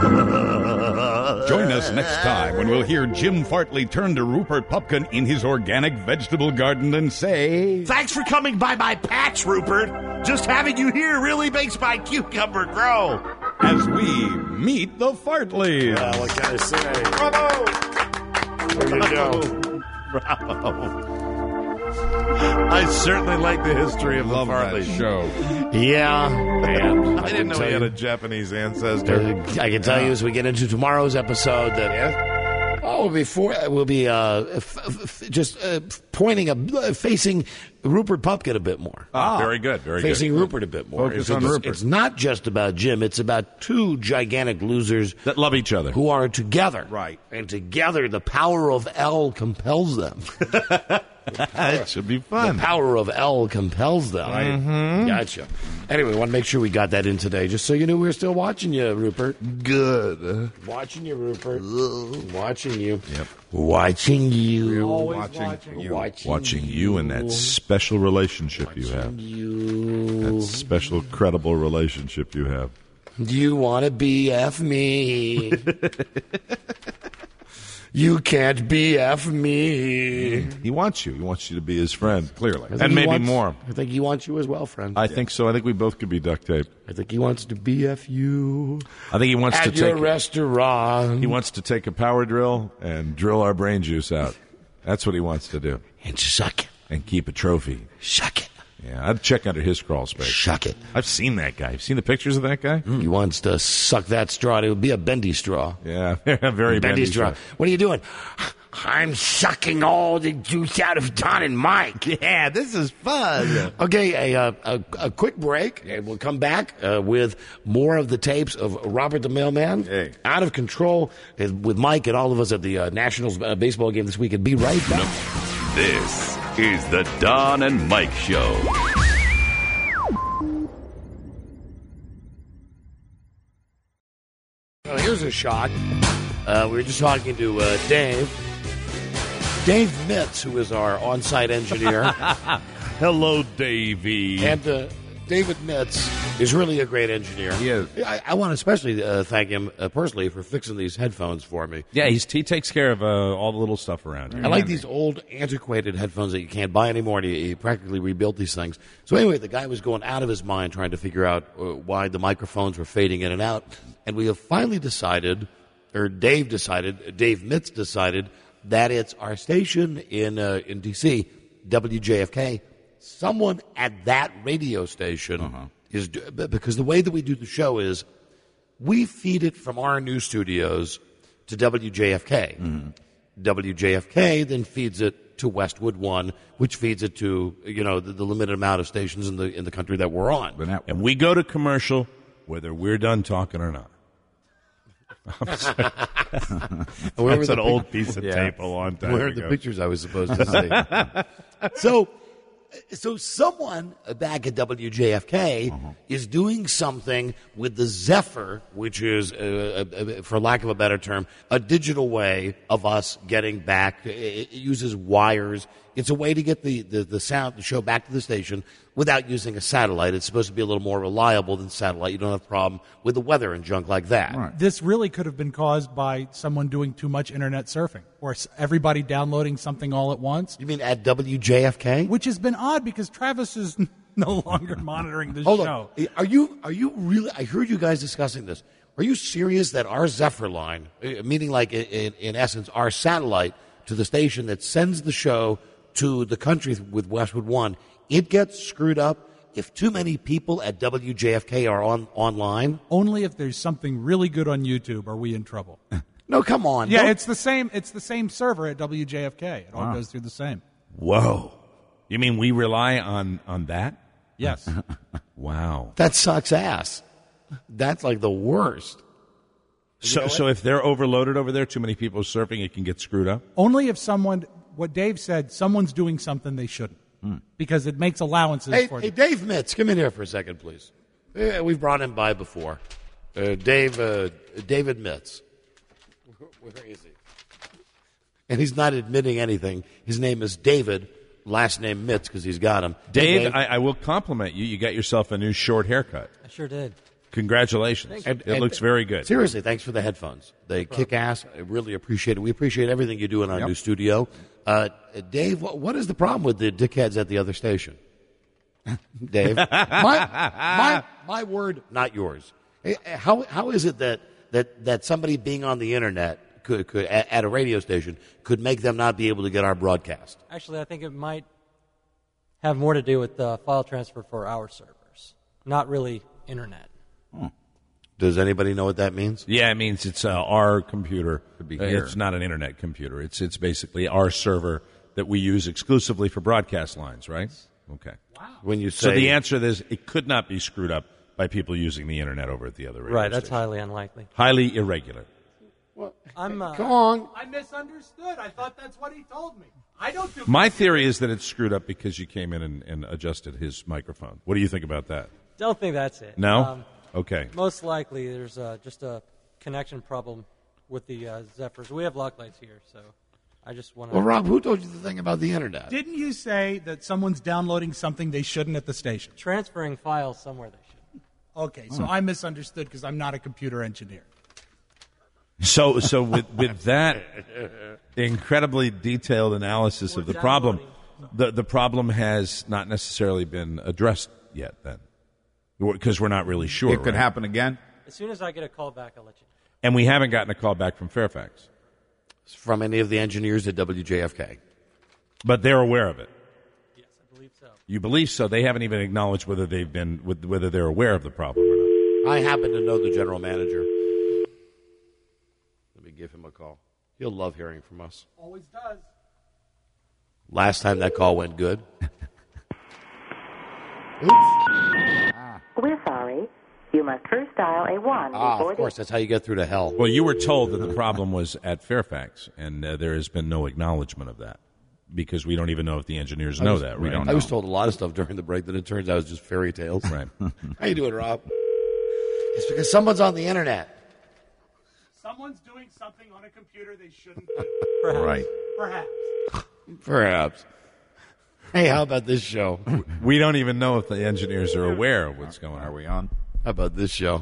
Join us next time when we'll hear Jim Fartley turn to Rupert Pupkin in his organic vegetable garden and say... Thanks for coming by my patch, Rupert. Just having you here really makes my cucumber grow. As we Meet the Fartleys. Well, what can I say? Bravo! There you go. Bravo. I certainly like the history of Love the that Fartleys. show. Yeah, man. I didn't know he had a Japanese ancestor. I can tell you as we get into tomorrow's episode that oh, before we'll be uh, f- f- just uh, pointing a uh, facing Rupert Pupkin a bit more. Ah, very good, very facing good. Rupert a bit more. Focus it's, on it's, Rupert. it's not just about Jim. It's about two gigantic losers That love each other. who are together. Right. And together, the power of L compels them. It should be fun. The power of L compels them. Mm-hmm. Gotcha. Anyway, I want to make sure we got that in today, just so you knew we were still watching you, Rupert. Good. Watching you, Rupert. Watching you. Yep. Watching you. Always Watching watching. you. Watching, Watching you and that special relationship you have. you. That special, credible relationship you have. Do you want to B F me? You can't B F me. He wants you. He wants you to be his friend, clearly. I think And he maybe wants- more. I think he wants you as well, friend. I think so. I think we both could be duct tape. I think he wants to B F you I think he wants at to your take restaurant. he wants to take a power drill and drill our brain juice out. That's what he wants to do. And suck it. And keep a trophy. Suck it. Yeah, I'd check under his crawl space. Shuck it. I've seen that guy. You've seen the pictures of that guy? He wants to suck that straw. It would be a bendy straw. Yeah, very bendy bendy straw. What are you doing? I'm sucking all the juice out of Don and Mike. Yeah, this is fun. Okay, a, uh, a, a quick break, and we'll come back uh, with more of the tapes of Robert the Mailman. Hey. Out of control uh, with Mike and all of us at the uh, Nationals uh, baseball game this weekend. Be right back. This is the Don and Mike Show. Well, here's a shock. Uh, we were just talking to uh, Dave. Dave Mitz, who is our on-site engineer. Hello, Davey. And uh, David Mitz is really a great engineer. He is. I, I want to especially uh, thank him uh, personally for fixing these headphones for me. Yeah, he's, he takes care of uh, all the little stuff around here. I like these old, antiquated headphones that you can't buy anymore, and he, he practically rebuilt these things. So anyway, the guy was going out of his mind trying to figure out uh, why the microphones were fading in and out, and we have finally decided, or Dave decided, Dave Mitz decided, that it's our station in uh, in D C, W J F K. Someone at that radio station Uh-huh. is do- because the way that we do the show is we feed it from our news studios to W J F K. Mm-hmm. W J F K then feeds it to Westwood One, which feeds it to you know the, the limited amount of stations in the in the country that we're on. And we go to commercial whether we're done talking or not. Where were That's the an pic- old piece of Yeah. tape a long time Where are ago. the pictures I was supposed to see? so, so someone back at W J F K Uh-huh. is doing something with the Zephyr, which is, uh, uh, for lack of a better term, a digital way of us getting back. It, it uses wires. It's a way to get the, the, the sound, the show back to the station without using a satellite. It's supposed to be a little more reliable than satellite. You don't have a problem with the weather and junk like that. This really could have been caused by someone doing too much internet surfing or s- everybody downloading something all at once, You mean at W J F K? which has been odd because Travis is no longer monitoring the Hold show. on. Are you are you really? I heard you guys discussing this. Are you serious that our Zephyr line, uh, meaning like in, in, in essence our satellite to the station that sends the show to the country with Westwood One, it gets screwed up if too many people at W J F K are on online? Only if there's something really good on YouTube are we in trouble. No, come on. Yeah, Don't- it's the same. It's the same server at W J F K. It all goes through the same. Whoa. You mean we rely on, on that? Yes. Wow. that sucks ass. That's like the worst. So, so if they're overloaded over there, too many people surfing, it can get screwed up? Only if someone, what Dave said, someone's doing something they shouldn't, because it makes allowances Hey, for hey, them. Dave Mitz, come in here for a second, please. Uh, we've brought him by before. Uh, Dave, uh, David Mitz. Where is he? And he's not admitting anything. His name is David, last name Mitz, because he's got him. Hey, Dave, I, I will compliment you. You got yourself a new short haircut. I sure did. Congratulations. And- it and- looks very good. Seriously, thanks for the headphones. They kick ass. I really appreciate it. We appreciate everything you do in our new studio. Uh, Dave, what, what is the problem with the dickheads at the other station? Dave, my, my, my word, not yours. Hey, How, how is it that that, that somebody being on the internet could, could at, at a radio station could make them not be able to get our broadcast? Actually, I think it might have more to do with uh, file transfer for our servers, not really internet. Hmm. Does anybody know what that means? Yeah, it means it's uh, our computer. be Uh, here. It's not an internet computer. It's it's basically our server that we use exclusively for broadcast lines, right? Okay. When you say So the answer is it could not be screwed up by people using the internet over at the other radio Right, that's station. highly unlikely. Highly irregular. I'm. Uh, Come on. I misunderstood. I thought that's what he told me. I don't do. My theory is that it's screwed up because you came in and, and adjusted his microphone. What do you think about that? Don't think that's it. No? Um, Okay. Most likely, there's uh, just a connection problem with the uh, Zephyrs. We have lock lights here, so I just want to. Well, Rob, who told you the thing about the internet? Didn't you say that someone's downloading something they shouldn't at the station? Transferring files somewhere they should. Okay, so I misunderstood because I'm not a computer engineer. So, so with, with that incredibly detailed analysis of the problem, the, the problem has not necessarily been addressed yet then. Because we're not really sure. It could right? happen again. As soon as I get a call back, I'll let you know. And we haven't gotten a call back from Fairfax. From any of the engineers at W J F K. But they're aware of it. Yes, I believe so. You believe so? They haven't even acknowledged whether they've been whether they're aware of the problem or not. I happen to know the general manager. Let me give him a call. He'll love hearing from us. Always does. Last time that call went good. We're sorry. You must first dial a one Ah, before of course, that's how you get through to hell. Well, you were told that the problem was at Fairfax, and uh, there has been no acknowledgement of that because we don't even know if the engineers know I was, that. Right? I was told a lot of stuff during the break that it turns out was just fairy tales. Right. How you doing, Rob? It's because someone's on the internet. Someone's doing something on a computer they shouldn't do. Perhaps. Right. Perhaps. Perhaps. Hey, how about this show? We don't even know if the engineers are aware of what's going on. Are we on? How about this show?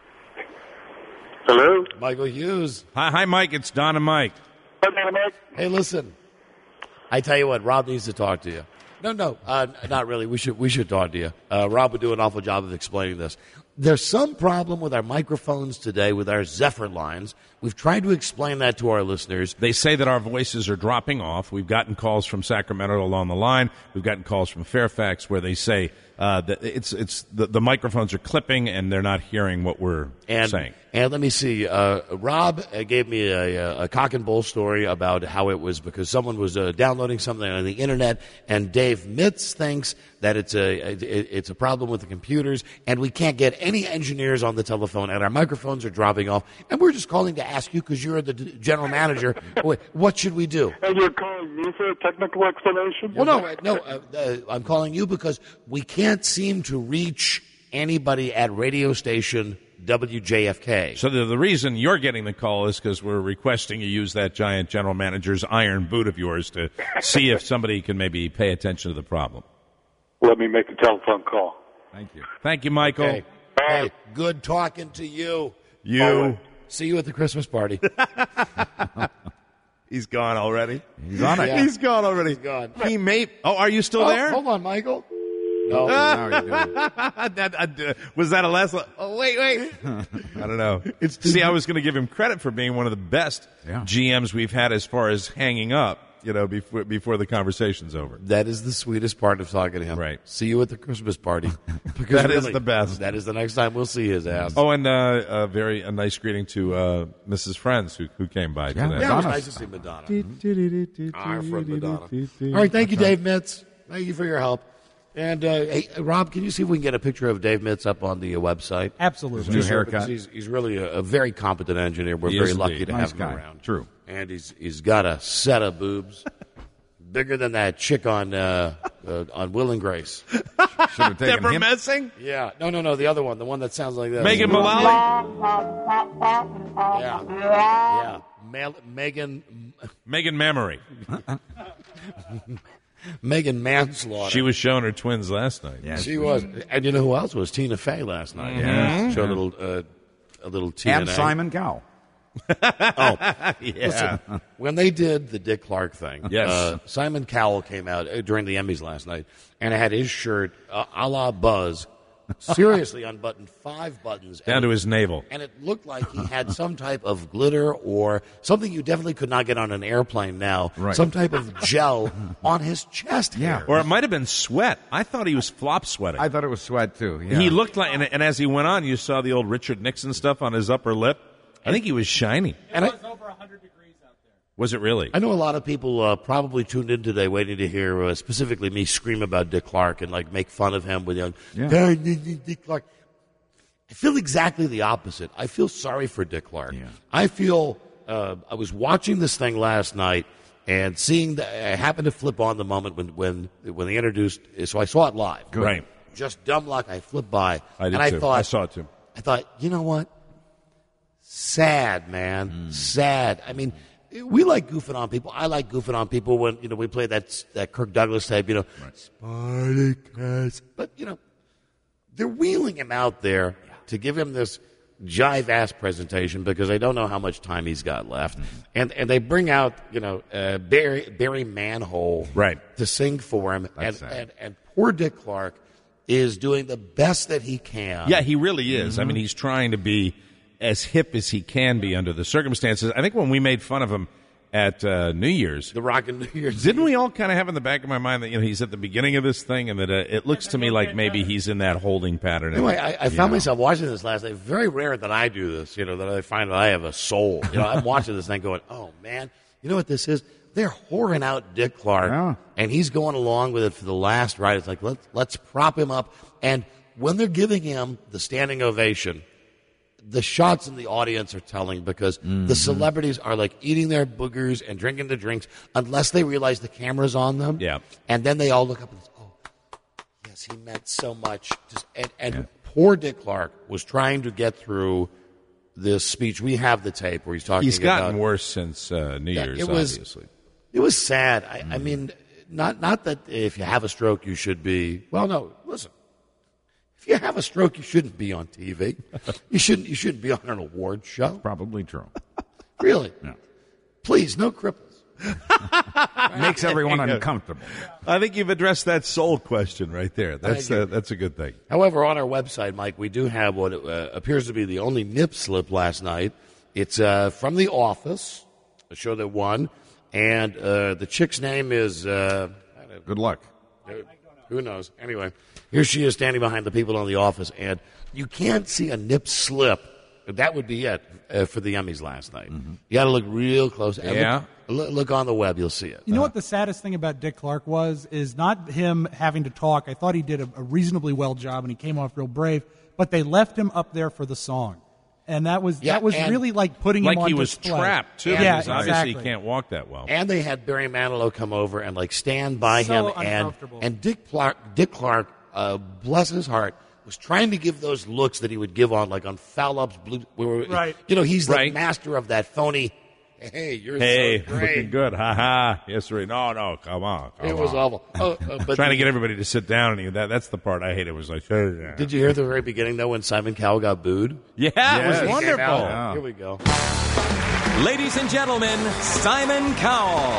Hello? Michael Hughes. Hi, hi, Mike. It's Don and Mike. Hi, Don and Mike. Hey, listen. I tell you what, Rob needs to talk to you. No, no, uh, not really. We should we should talk to you. Uh, Rob would do an awful job of explaining this. There's some problem with our microphones today, with our Zephyr lines. We've tried to explain that to our listeners. They say that our voices are dropping off. We've gotten calls from Sacramento along the line. We've gotten calls from Fairfax where they say uh, that it's it's the, the microphones are clipping and they're not hearing what we're And, saying. and let me see. Uh, Rob uh, gave me a, a cock and bull story about how it was because someone was uh, downloading something on the internet, and Dave Mitz thinks that it's a it, it's a problem with the computers, and we can't get any engineers on the telephone, and our microphones are dropping off, and we're just calling to ask you because you're the d- general manager. Wait, what should we do? And you're calling me for a technical explanation? Well, no, uh, no. Uh, uh, I'm calling you because we can't seem to reach anybody at radio station W J F K. So the, the reason you're getting the call is because we're requesting you use that giant general manager's iron boot of yours to see if somebody can maybe pay attention to the problem. Let me make a telephone call. Thank you. Thank you, Michael. Hey, hey, good talking to you. You. See you at the Christmas party. He's gone already. He's on it. Yeah. He's gone already. He's gone. He may. Oh, are you still Oh, there? hold on, Michael. No. Now you're doing it. that, uh, was that a last? Oh, wait, wait. I don't know. It's, See, I was going to give him credit for being one of the best Yeah. G Ms we've had as far as hanging up. You know, before before the conversation's over. That is the sweetest part of talking to him. Right. See you at the Christmas party. Because That is really, the best. That is the next time we'll see his ass. Oh, and uh, a very a nice greeting to uh, Missus Friends who who came by Yeah, today. yeah, it was Madonna. nice to see Madonna. Our friend Madonna. All right, thank you, Dave Mitz. Thank you for your help. And, uh, hey, Rob, can you see if we can get a picture of Dave Mitz up on the uh, website? Absolutely. New Just so- haircut. because He's, he's really a, a very competent engineer. We're He very is lucky indeed. to Nice have guy. him around. True. And he's he's got a set of boobs bigger than that chick on uh, uh, on Will and Grace. Should have taken Deborah him. Messing, Yeah, no, no, no, the other one, the one that sounds like that. Megan Mullally. Yeah, yeah, Mel- Megan Megan Mamory. Megan Manslaughter. She was showing her twins last night. Yeah. She was, and you know who else was? Tina Fey last night. Yeah. Showed a little, uh, a little T N A. And Simon Cowell. Yeah. Listen, when they did the Dick Clark thing, Yes. uh, Simon Cowell came out uh, during the Emmys last night, and had his shirt uh, a la Buzz seriously unbuttoned five buttons. Down and to it- his navel. And it looked like he had some type of glitter or something you definitely could not get on an airplane now. Right. Some type of gel on his chest hair. Or it might have been sweat. I thought he was flop sweating. I thought it was sweat too. Yeah. He looked like, and, and as he went on, you saw the old Richard Nixon stuff on his upper lip. I think he was shiny. And I, over one hundred degrees out there. Was it really? I know a lot of people uh, probably tuned in today waiting to hear uh, specifically me scream about Dick Clark and like make fun of him with young Yeah. Dick Clark. I feel exactly the opposite. I feel sorry for Dick Clark. Yeah. I feel uh, I was watching this thing last night and seeing the, I happened to flip on the moment when when when they introduced. So I saw it live. Good. Right. Just dumb luck. I flipped by I did and I too. thought I saw it too. I thought, you know what? Sad, man. Mm. Sad. I mean, we like goofing on people. I like goofing on people when, you know, we play that that Kirk Douglas type, you know, Spartacus. But, you know, they're wheeling him out there to give him this jive-ass presentation because they don't know how much time he's got left. Mm-hmm. And and they bring out, you know, uh, Barry, Barry Manhole Right. to sing for him. And, That's sad. and, and poor Dick Clark is doing the best that he can. Yeah, he really is. I mean, he's trying to be as hip as he can be under the circumstances. I think when we made fun of him at uh, New Year's, The Rockin' New Year's. didn't we all kind of have in the back of my mind that, you know, he's at the beginning of this thing and that uh, it looks to me like maybe he's in that holding pattern. Anyway, I, I found myself watching this last night. Very rare that I do this, you know, that I find that I have a soul. You know, I'm watching this thing going, oh, man, you know what this is? They're whoring out Dick Clark, Yeah. and he's going along with it for the last ride. It's like, let's, let's prop him up. And when they're giving him the standing ovation, the shots in the audience are telling because the celebrities are like eating their boogers and drinking the drinks unless they realize the camera's on them. Yeah. And then they all look up and say, oh, yes, he meant so much. Just, and and poor Dick Clark was trying to get through this speech. We have the tape where he's talking He's gotten about, worse since uh, New Yeah, Year's, it was- obviously. It was sad. I, I mean, not not that if you have a stroke you should be. Well, no. Listen, if you have a stroke, you shouldn't be on T V. you shouldn't. You shouldn't be on an award show. Probably true. Really? Yeah. Please, no cripples. Makes everyone uncomfortable. I think you've addressed that soul question right there. That's Thank you. uh, that's a good thing. However, on our website, Mike, we do have what uh, appears to be the only nip slip last night. It's uh, from The Office, a show that won, and uh, the chick's name is. Uh, Good luck. Who knows? Anyway, here she is standing behind the people on The Office, and you can't see a nip slip. That would be it uh, for the Emmys last night. You got to look real close. And Yeah. Look, look on the web, you'll see it. You know what the saddest thing about Dick Clark was is not him having to talk. I thought he did a, a reasonably well job and he came off real brave, but they left him up there for the song. And that was Yeah, that was and- really like putting Like him on he was display. trapped, too. Yeah, because obviously exactly. he can't walk that well. And they had Barry Manilow come over and like stand by So him, and uncomfortable. and Dick Clark, Dick Clark, uh, bless his heart, was trying to give those looks that he would give on like on Foul Up's Blue. Where, Right. You know, he's Right. the master of that phony. Hey, you're Hey, so great. looking good. Ha ha. Yes, right. No, no, come on. Come It was on. awful. Oh, uh, but Trying the- to get everybody to sit down. And that, that's the part I hated. Was like, yeah. Did you hear at the very beginning though when Simon Cowell got booed? Yeah, it Yes. was He came wonderful. Out. Yeah. Here we go. Ladies and gentlemen, Simon Cowell.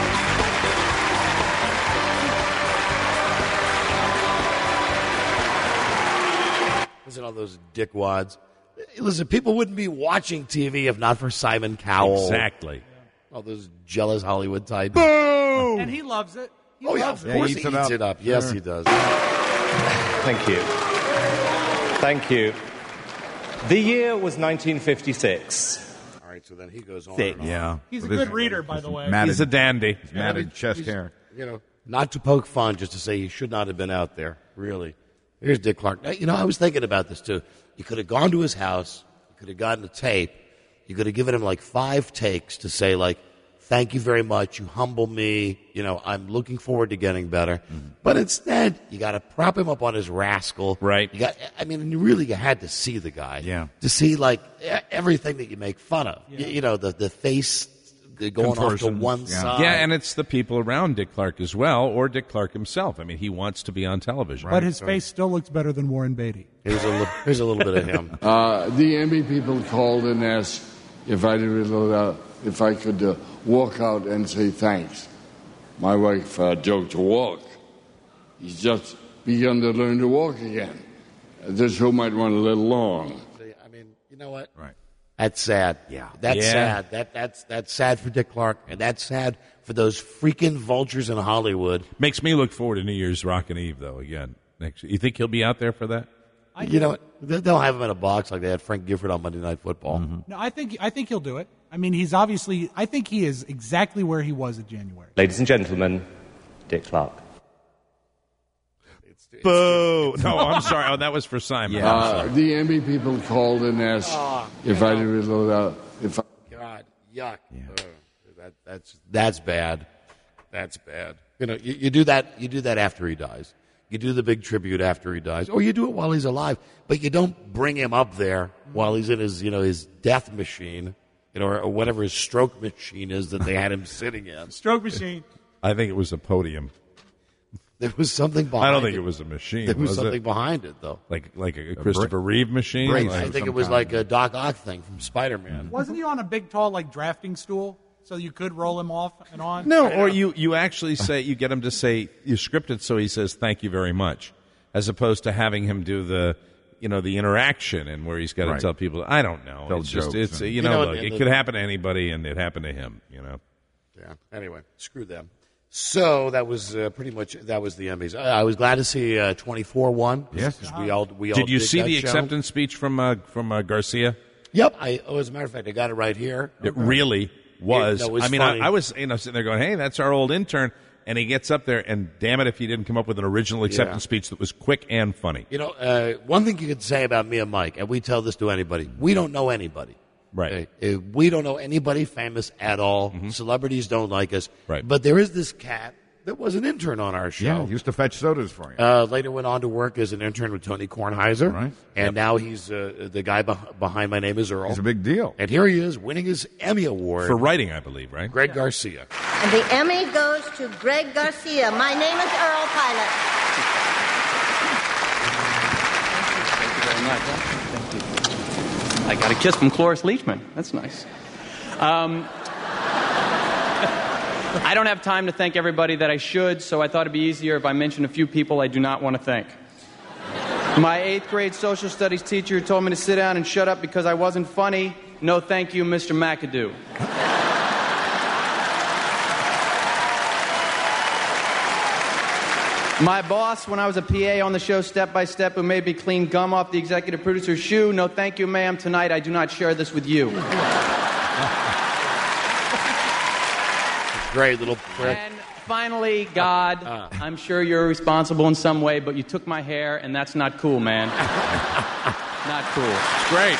Listen to all those dickwads. Listen, people wouldn't be watching T V if not for Simon Cowell. Exactly. All those jealous Hollywood types. And he loves it. He Oh yeah, loves of it. course eats he it eats up. it up. Yes, Sure. he does. Thank you. Thank you. The year was nineteen fifty-six. All right, so then he goes on. Six. And on. Yeah. He's a With his good reader, by the way. matted- He's a dandy. matted chest He's- hair. You know, not to poke fun, just to say he should not have been out there. Really. Here's Dick Clark. Now, you know, I was thinking about this too. You could have gone to his house. You could have gotten a tape. You could have given him like five takes to say like, "Thank you very much. You humble me. You know, I'm looking forward to getting better." But instead, you got to prop him up on his rascal. Right. You got. I mean, you really you had to see the guy. Yeah. To see like e- everything that you make fun of. You, you know, the the face the going off to Contortions, one yeah. side. Yeah, and it's the people around Dick Clark as well, or Dick Clark himself. I mean, he wants to be on television. But his face still looks better than Warren Beatty. Here's a li- here's a little bit of him. Uh, the Emmy people called and asked if I did, uh, if I could uh, walk out and say thanks. My wife uh, joked to walk. He's just begun to learn to walk again. the show might run a little long. I mean, you know what? Right. That's sad. Yeah. That's Yeah. sad. That that's that's sad for Dick Clark, and that's sad for those freaking vultures in Hollywood. Makes me look forward to New Year's Rockin' Eve, though, again. Next, you think he'll be out there for that? You know what? They- They'll have him in a box like they had Frank Gifford on Monday Night Football. No, I think I think he'll do it. I mean, he's obviously. I think he is exactly where he was in January. Ladies and gentlemen, Dick Clark. Boo! No, I'm sorry. Oh, that was for Simon. I'm Uh, sorry. the Emmy people called and asked Oh, if I did it. Uh, if I, God, yuck. Ugh. that that's that's bad. That's bad. You know, you, you do that. You do that after he dies. You do the big tribute after he dies, or you do it while he's alive. But you don't bring him up there while he's in his, you know, his death machine, you know, or, or whatever his stroke machine is that they had him sitting in. Stroke machine. I think it was a podium. There was something behind. I don't think it. it was a machine. There was, was something it? behind it, though. Like like a Christopher Reeve machine. I Like- think it was like a Doc Ock thing from Spider-Man. Wasn't he on a big, tall, like drafting stool, so you could roll him off and on? No, or you, you actually say, you get him to say, you script it so he says, thank you very much, as opposed to having him do the, you know, the interaction and where he's got to Right. tell people, I don't know. Tell it's just, jokes it's, and- you You know, know, look, and it the- could happen to anybody and it happened to him, you know. Yeah. Anyway, screw them. So that was uh, pretty much that was the Emmys. I, I was glad to see uh, twenty-four won. Yes. because we all we all Did you dig see that the show. acceptance speech from, uh, from uh, Garcia? Yep. I, oh, as a matter of fact, I got it right here. It really was. It- that was I mean, funny. I, I was, you know, sitting there going, hey, that's our old intern. And he gets up there, and damn it if he didn't come up with an original acceptance Yeah. speech that was quick and funny. You know, uh, one thing you could say about me and Mike, and we tell this to anybody: we don't know anybody. Right. Uh, we don't know anybody famous at all. Celebrities don't like us. Right. But there is this cat that was an intern on our show. Yeah, used to fetch sodas for you. Uh, later went on to work as an intern with Tony Kornheiser. Right. And now he's uh, the guy beh- behind My Name is Earl. It's a big deal. And here he is winning his Emmy Award. For writing, I believe, right? Greg Garcia. And the Emmy goes to Greg Garcia. My name is Earl Pilot. I got a kiss from Cloris Leachman. That's nice. Um, I don't have time to thank everybody that I should, so I thought it'd be easier if I mentioned a few people I do not want to thank. My eighth grade social studies teacher told me to sit down and shut up because I wasn't funny. No thank you, Mister McAdoo. My boss, when I was a P A on the show Step by Step, who made me clean gum off the executive producer's shoe. No thank you, ma'am. Tonight I do not share this with you. Great little prick. And finally, God, I'm sure you're responsible in some way, but you took my hair, and that's not cool, man. Not cool. It's great.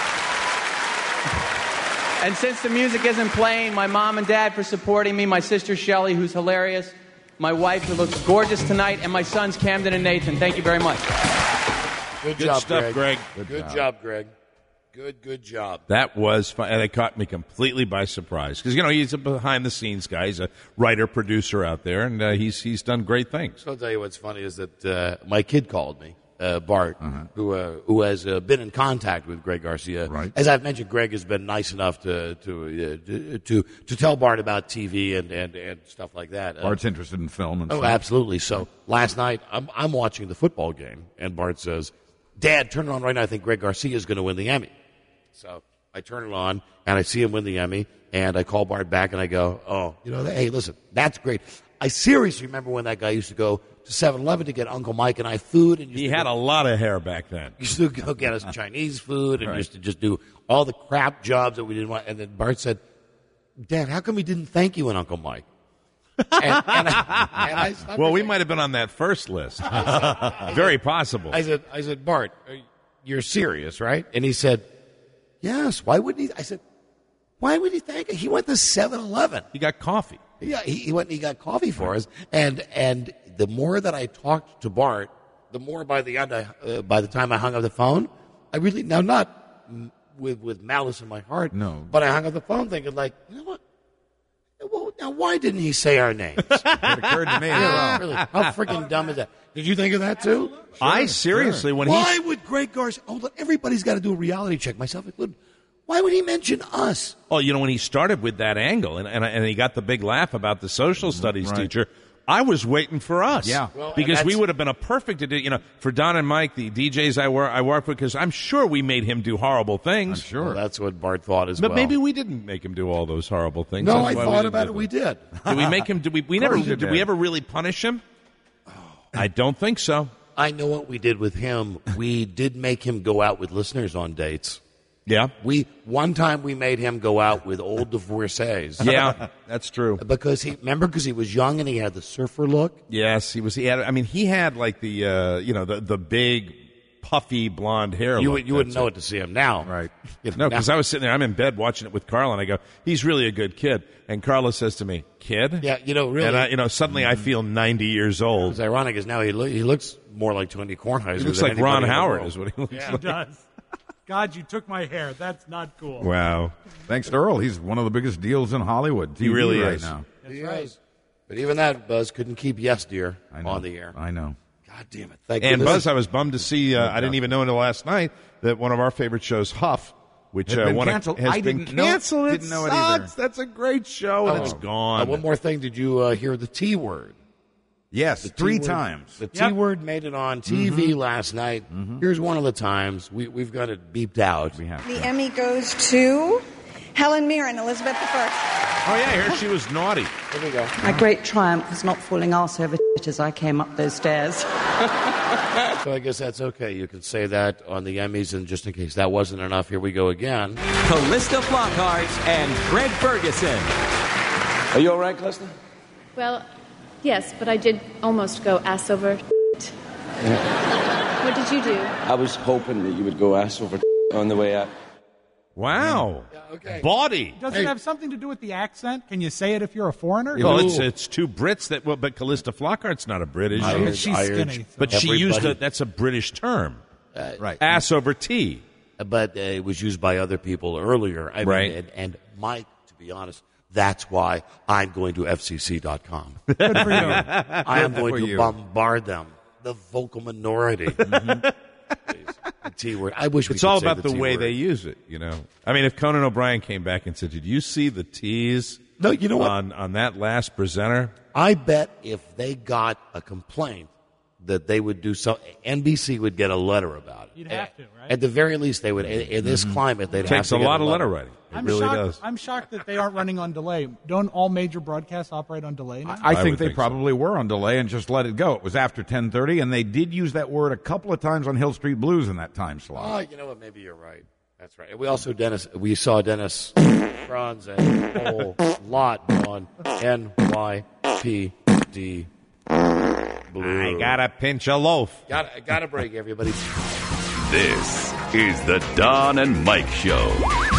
And since the music isn't playing, my mom and dad for supporting me, my sister Shelly, who's hilarious, my wife, who looks gorgeous tonight, and my sons Camden and Nathan. Thank you very much. Good, Good job, stuff, Greg. Good, Good job. job. Greg. Good, good job. That was fun. And it caught me completely by surprise. Because, you know, he's a behind-the-scenes guy. He's a writer, producer out there, and uh, he's he's done great things. So I'll tell you what's funny is that uh, my kid called me, uh, Bart, who uh, who has uh, been in contact with Greg Garcia. Right. As I've mentioned, Greg has been nice enough to to uh, to, to to tell Bart about T V and, and, and stuff like that. Uh, Bart's interested in film and Oh, stuff. absolutely. So last night, I'm, I'm watching the football game, and Bart says, Dad, turn it on right now. I think Greg Garcia is going to win the Emmy. So I turn it on, and I see him win the Emmy, and I call Bart back, and I go, oh, you know, hey, listen, that's great. I seriously remember when that guy used to go to seven eleven to get Uncle Mike and I food. And used He to had go, a lot of hair back then. used to go get us Chinese food and Right. used to just do all the crap jobs that we didn't want. And then Bart said, Dad, how come he didn't thank you and Uncle Mike? and, and I, and I stopped Well, we and might have been on that first list. Very possible. I said, I said, Bart, you're serious, right? And he said, yes. Why wouldn't he? I said, why would he thank? He went to seven eleven. He got coffee. Yeah, he, he went and he got coffee for us. And and the more that I talked to Bart, the more by the end, I, uh, by the time I hung up the phone, I really now not mm, with with malice in my heart. No. But I hung up the phone thinking like, you know what? Well, now why didn't he say our names? It occurred to me as Yeah, well. really. How freaking dumb is that? Did you think of that too? I seriously, when Why he would Greg Garcia? Hold on, everybody's got to do a reality check, myself included. Why would he mention us? Oh, you know, when he started with that angle and, and, and he got the big laugh about the social studies Right. teacher, I was waiting for us. Yeah. Well, because and we that's- would have been a perfect, addi- you know, for Don and Mike, the D Js I work, I work with, because I'm sure we made him do horrible things. I'm sure. Well, that's what Bart thought as But well. maybe we didn't make him do all those horrible things. No, That's I why thought didn't about do it. We them. did. Did we make him? Did we? We never. course you Did we did. ever really punish him? I don't think so. I know what we did with him. We did make him go out with listeners on dates. Yeah. We one time we made him go out with old divorcees. Yeah, that's true. Because he remember because he was young and he had the surfer look. Yes, he was. He had. I mean, he had like the uh, you know the the big puffy blonde hair. You look. would you wouldn't That's know it. it to see him now, Right. You know, No, now- because I was sitting there. I'm in bed watching it with Carla, and I go, "He's really a good kid." And Carla says to me, "Kid?" Yeah, you know, really. And I, you know, suddenly I feel ninety years old. What's ironic is now he lo- he looks more like Tony Kornheiser. He looks than like Ron anybody in the Howard, world. is what he looks Yeah. like. He does. God, you took my hair. That's not cool. Wow. Thanks to Earl, he's one of the biggest deals in Hollywood. T V He really right is. now. He is. But even that Buzz couldn't keep Yes Dear I know. on the air. I know. God damn it! Thank And goodness. Buzz, I was bummed to see. Uh, I didn't even know until last night that one of our favorite shows, Huff, which Had uh, been one of- canceled. has I been didn't know- canceled. It didn't know it either. sucks. That's a great show, and Oh. it's Uh, gone. one more thing. Did you uh, hear the T word? Yes, The three T-word- times. The Yep. T word made it on T V last night. Here's one of the times. We, we've got it beeped out. We have. The Emmy goes to Helen Mirren, Elizabeth the First. Oh yeah, I heard she was naughty. Here we go. My great triumph was not falling arse over shit as I came up those stairs. So I guess that's okay. You can say that on the Emmys, and just in case that wasn't enough, here we go again. Callista Flockhart and Greg Ferguson. Are you all right, Callista? Well, yes, but I did almost go ass over. What did you do? I was hoping that you would go ass over on the way out. Wow. Okay. Body. Does it have something to do with the accent? Can you say it if you're a foreigner? Well, it's it's two Brits that. Well, but Callista Flockhart's not a Brit, is I she? urge- she's I skinny, urge so- But she used everybody- a. That's a British term. Uh, Right. Ass over tea. But uh, it was used by other people earlier. I Right. mean, and, and Mike, to be honest, that's why I'm going to F C C dot com. Good for you. I am Good going for to you. bombard them. The vocal minority. Please. The T word. I wish we It's could all say about the, T way word. they use it, you know. I mean, if Conan O'Brien came back and said, "Did you see the tease?" No, you know what? on on that last presenter. I bet if they got a complaint that they would do so, N B C would get a letter about it. You'd have to, right? At the very least, they would. In, in this climate, they'd It have takes to a get lot of letter letter writing. It I'm really shocked, does. I'm shocked that they aren't running on delay. Don't all major broadcasts operate on delay now? I I think would they think so. probably were on delay and just let it go. It was after ten thirty, and they did use that word a couple of times on Hill Street Blues in that time slot. Oh, you know what? Maybe you're right. That's right. We also Dennis. We saw Dennis Franz and a whole lot on N Y P D Blue. I gotta pinch a loaf. Got got a break, everybody. This is the Don and Mike Show.